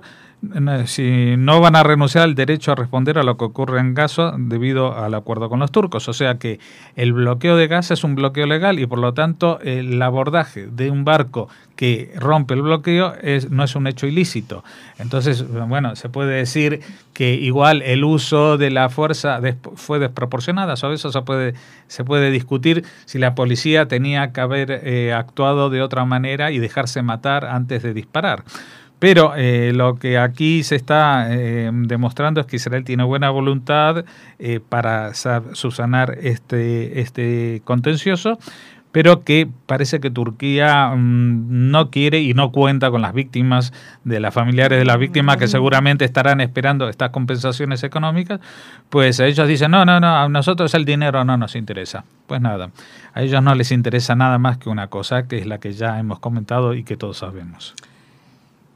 S3: si no van a renunciar al derecho a responder a lo que ocurre en Gaza debido al acuerdo con los turcos. O sea que el bloqueo de Gaza es un bloqueo legal y por lo tanto el abordaje de un barco que rompe el bloqueo es, no es un hecho ilícito. Entonces, bueno, se puede decir que igual el uso de la fuerza fue desproporcionada. Sobre eso se puede, se puede discutir si la policía tenía que haber eh, actuado de otra manera y dejarse matar antes de disparar. Pero eh, lo que aquí se está eh, demostrando es que Israel tiene buena voluntad eh, para subsanar este, este contencioso, pero que parece que Turquía mmm, no quiere y no cuenta con las víctimas, de las familiares de las víctimas que seguramente estarán esperando estas compensaciones económicas. Pues ellos dicen, no, no, no, a nosotros el dinero no nos interesa. Pues nada, a ellos no les interesa nada más que una cosa, que es la que ya hemos comentado y que todos sabemos.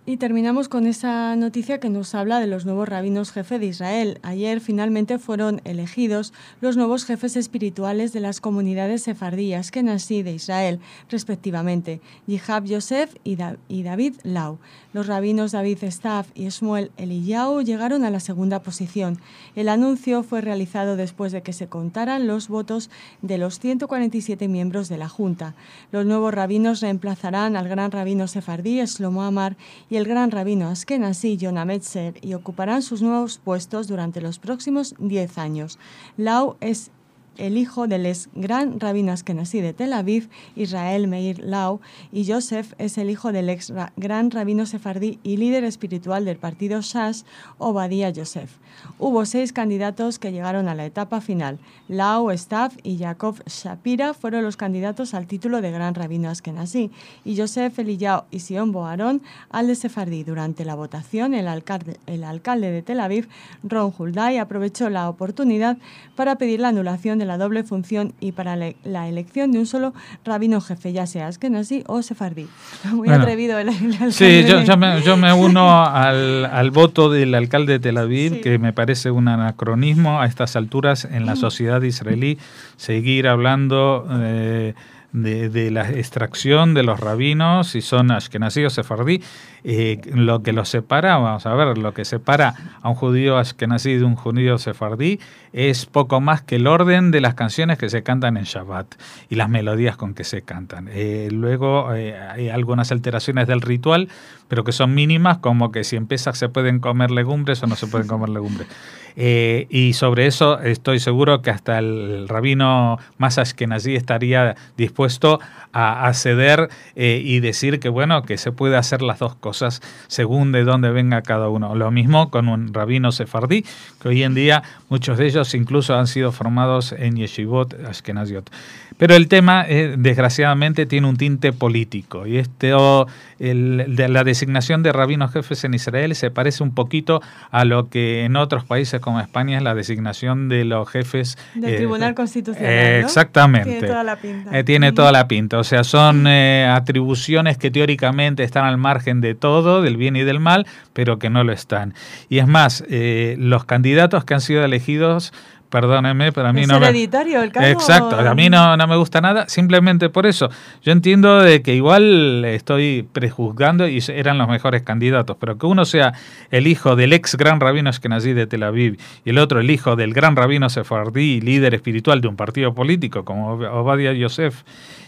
S2: Y terminamos con esa noticia que nos habla de los nuevos rabinos jefe de Israel. Ayer finalmente fueron elegidos los nuevos jefes espirituales de las comunidades sefardí y askenazí de Israel, respectivamente, Yihab Yosef y, da y David Lau. Los rabinos David Stav y Shmuel Eliyahu llegaron a la segunda posición. El anuncio fue realizado después de que se contaran los votos de los ciento cuarenta y siete miembros de la Junta. Los nuevos rabinos reemplazarán al gran rabino sefardí Shlomo Amar y el gran rabino askenazí Yonah Metzer y ocuparán sus nuevos puestos durante los próximos diez años. Lau es el hijo del ex gran rabino askenazí de Tel Aviv, Israel Meir Lau, y Yosef es el hijo del ex ra gran rabino sefardí y líder espiritual del partido Shas, Obadiah Yosef. Hubo seis candidatos que llegaron a la etapa final. Lau, Stav y Yaakov Shapira fueron los candidatos al título de gran rabino askenazí, y Yosef Eliyahu y Sion Boarón al de sefardí. Durante la votación, el alcalde, el alcalde de Tel Aviv, Ron Huldai, aprovechó la oportunidad para pedir la anulación de la doble función y para le la elección de un solo rabino jefe, ya sea askenazí o sefardí. Muy bueno, atrevido el, el
S3: Sí, yo, yo, me, yo me uno al, al voto del alcalde de Tel Aviv, sí. que me parece un anacronismo a estas alturas en la sociedad israelí seguir hablando eh, de, de la extracción de los rabinos, si son ashkenazí o sefardí. Eh, lo que los separa, vamos a ver, lo que separa a un judío ashkenazí de un judío sefardí es poco más que el orden de las canciones que se cantan en Shabbat y las melodías con que se cantan. Eh, luego eh, hay algunas alteraciones del ritual, pero que son mínimas, como que si en Pesach se pueden comer legumbres o no se pueden comer legumbres. Eh, y sobre eso estoy seguro que hasta el rabino más ashkenazí estaría dispuesto a, a ceder eh, y decir que bueno, que se puede hacer las dos cosas según de dónde venga cada uno. Lo mismo con un rabino sefardí, que hoy en día muchos de ellos incluso han sido formados en yeshivot ashkenaziot. Pero el tema, eh, desgraciadamente, tiene un tinte político. Y este, oh, el, de la designación de rabinos jefes en Israel se parece un poquito a lo que en otros países como España es la designación de los jefes
S2: del eh, Tribunal Constitucional,
S3: eh, ¿no? Exactamente.
S2: Tiene toda la pinta.
S3: Eh, tiene toda la pinta. O sea, son eh, atribuciones que teóricamente están al margen de todo, del bien y del mal, pero que no lo están. Y es más, eh, los candidatos que han sido elegidos, perdónenme, pero a mí
S2: ¿Es
S3: no
S2: hereditario
S3: me...
S2: el cargo?
S3: Exacto, a mí no, no me gusta nada, simplemente por eso. Yo entiendo de que igual estoy prejuzgando y eran los mejores candidatos, pero que uno sea el hijo del ex gran rabino askenazí de Tel Aviv y el otro el hijo del gran rabino sefardí, líder espiritual de un partido político como Obadiah Yosef,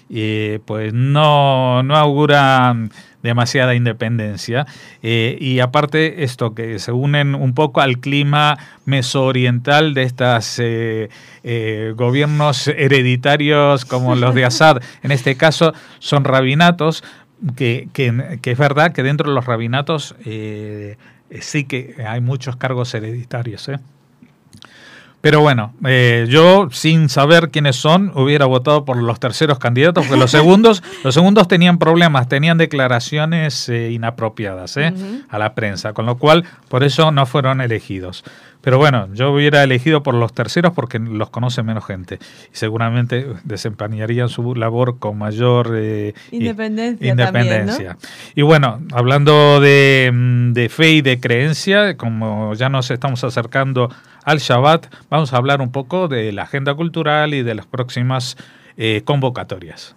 S3: eh, pues no, no augura demasiada independencia, eh, y aparte esto que se unen un poco al clima mesooriental de estos eh, eh, gobiernos hereditarios como los de Assad. En este caso son rabinatos que, que, que es verdad que dentro de los rabinatos eh, sí que hay muchos cargos hereditarios, ¿eh? Pero bueno, eh, yo sin saber quiénes son hubiera votado por los terceros candidatos, porque los segundos, los segundos tenían problemas, tenían declaraciones eh, inapropiadas eh, uh-huh. a la prensa, con lo cual por eso no fueron elegidos. Pero bueno, yo hubiera elegido por los terceros porque los conoce menos gente y seguramente desempeñarían su labor con mayor eh,
S2: independencia.
S3: independencia.
S2: También, ¿no?
S3: Y bueno, hablando de, de fe y de creencia, como ya nos estamos acercando al Shabbat, vamos a hablar un poco de la agenda cultural y de las próximas eh, convocatorias.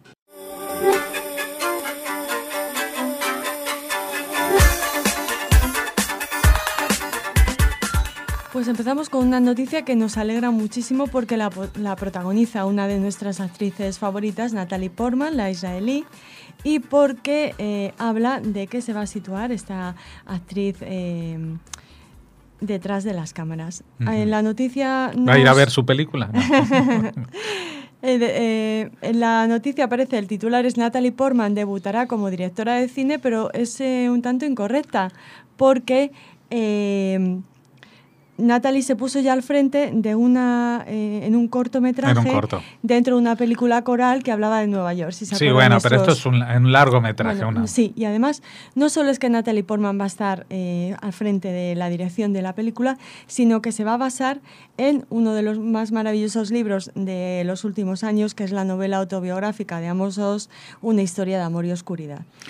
S2: Pues empezamos con una noticia que nos alegra muchísimo porque la, la protagoniza una de nuestras actrices favoritas, Natalie Portman, la israelí, y porque eh, habla de que se va a situar esta actriz eh, detrás de las cámaras. Uh-huh. En la noticia nos...
S3: ¿Va a ir a ver su película? No.
S2: eh, eh, en la noticia aparece, el titular es Natalie Portman debutará como directora de cine, pero es eh, un tanto incorrecta porque... Eh, Natalie se puso ya al frente de una eh, en un cortometraje
S3: en un corto.
S2: dentro de una película coral que hablaba de Nueva York. Si se
S3: sí, bueno, nuestros... pero esto es un, un largometraje.
S2: Bueno,
S3: una...
S2: Sí, y además no solo es que Natalie Portman va a estar eh, al frente de la dirección de la película, sino que se va a basar en uno de los más maravillosos libros de los últimos años, que es la novela autobiográfica de Amos Oz, Una historia de amor y oscuridad.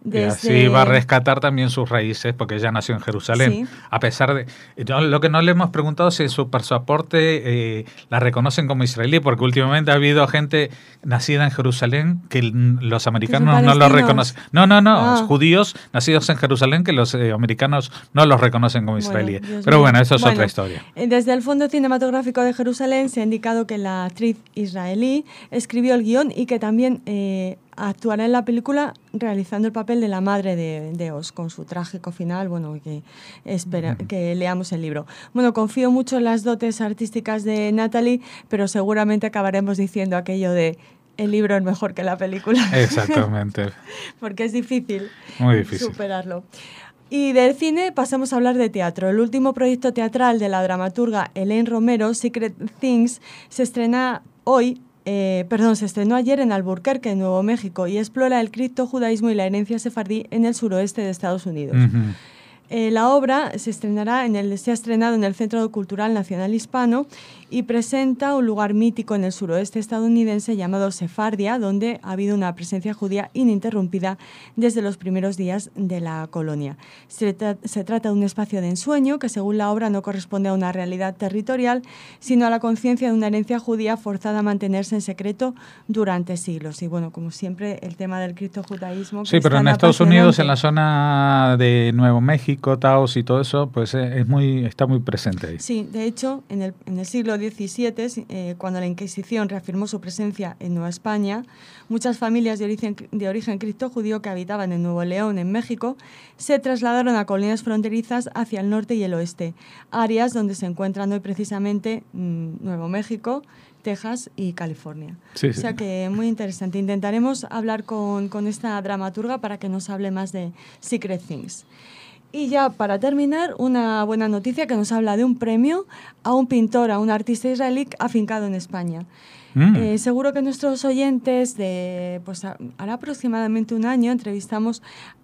S2: Desde...
S3: Y así va a rescatar también sus raíces, porque ella nació en Jerusalén. Sí. A pesar de... Yo, lo que no le hemos preguntado es si su pasaporte eh, la reconocen como israelí, porque últimamente ha habido gente nacida en Jerusalén que los americanos no lo reconocen. No, no, no, ah. judíos nacidos en Jerusalén que los eh, americanos no los reconocen como israelíes. Bueno, Pero bueno, eso es bueno, otra historia.
S2: Desde el Fondo Cinematográfico de Jerusalén se ha indicado que la actriz israelí escribió el guión y que también... Eh, actuará en la película realizando el papel de la madre de, de Oz, con su trágico final, bueno, que, espera, que leamos el libro. Bueno, confío mucho en las dotes artísticas de Natalie, pero seguramente acabaremos diciendo aquello de el libro es mejor que la película.
S3: Exactamente.
S2: Porque es difícil,
S3: Muy difícil
S2: superarlo. Y del cine pasamos a hablar de teatro. El último proyecto teatral de la dramaturga Elaine Romero, Secret Things, se estrena hoy, Eh, perdón, se estrenó ayer en Albuquerque, en Nuevo México, y explora el criptojudaísmo y la herencia sefardí en el suroeste de Estados Unidos. Uh-huh. Eh, la obra se estrenará en el, se ha estrenado en el Centro Cultural Nacional Hispano y presenta un lugar mítico en el suroeste estadounidense llamado Sefardia, donde ha habido una presencia judía ininterrumpida desde los primeros días de la colonia. Se, tra- se trata de un espacio de ensueño que, según la obra, no corresponde a una realidad territorial, sino a la conciencia de una herencia judía forzada a mantenerse en secreto durante siglos. Y bueno, como siempre, el tema del criptojudaísmo...
S3: Sí, pero en Estados Unidos, en la zona de Nuevo México, Taos y todo eso, pues es muy, está muy presente ahí.
S2: Sí, de hecho, en el, en el siglo diecisiete, eh, cuando la Inquisición reafirmó su presencia en Nueva España, muchas familias de origen, de origen criptojudío que habitaban en Nuevo León, en México, se trasladaron a colonias fronterizas hacia el norte y el oeste, áreas donde se encuentran hoy precisamente mmm, Nuevo México, Texas y California.
S3: Sí,
S2: o sea
S3: sí.
S2: que muy interesante. Intentaremos hablar con, con esta dramaturga para que nos hable más de Secret Things. Y ya para terminar, una buena noticia que nos habla de un premio a un pintor, a un artista israelí afincado en España. Mm. Eh, seguro que nuestros oyentes, de, pues a, hará aproximadamente un año, entrevistamos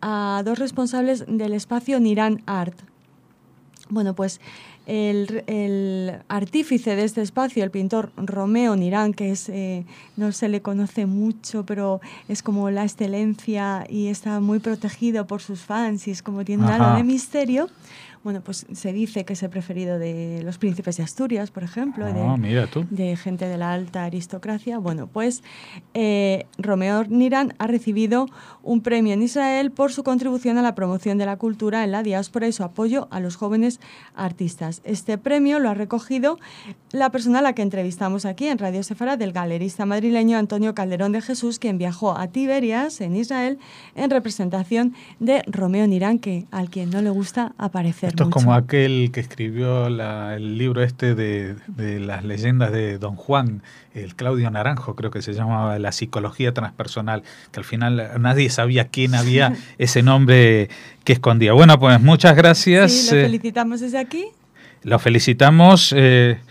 S2: a dos responsables del espacio Niran Art. Bueno, pues el, el artífice de este espacio, el pintor Romeo Niran, que es eh, no se le conoce mucho, pero es como la excelencia y está muy protegido por sus fans y es como tiene un halo de misterio. Bueno, pues se dice que es el preferido de los príncipes de Asturias, por ejemplo,
S3: oh,
S2: de,
S3: mira tú.
S2: de gente de la alta aristocracia. Bueno, pues eh, Romeo Niran ha recibido un premio en Israel por su contribución a la promoción de la cultura en la diáspora y su apoyo a los jóvenes artistas. Este premio lo ha recogido la persona a la que entrevistamos aquí en Radio Sefarad, el galerista madrileño Antonio Calderón de Jesús, quien viajó a Tiberias, en Israel, en representación de Romeo Niran, que al quien no le gusta aparecer.
S3: Esto
S2: mucho.
S3: Es como aquel que escribió la, el libro este de, de las leyendas de Don Juan, el Claudio Naranjo, creo que se llamaba La psicología transpersonal, que al final nadie sabía quién había ese nombre que escondía. Bueno, pues muchas gracias.
S2: Sí, lo felicitamos desde aquí.
S3: Lo felicitamos. Eh,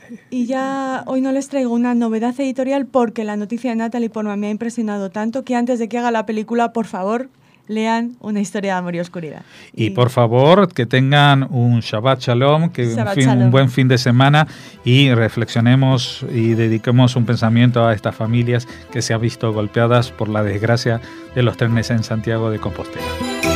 S2: Y ya hoy no les traigo una novedad editorial porque la noticia de Natalie Portman me ha impresionado tanto que antes de que haga la película, por favor, lean Una historia de amor y oscuridad.
S3: Y, y por favor, que tengan un Shabbat Shalom, que
S2: Shabbat
S3: un, fin,
S2: Shalom.
S3: un buen fin de semana y reflexionemos y dediquemos un pensamiento a estas familias que se han visto golpeadas por la desgracia de los trenes en Santiago de Compostela.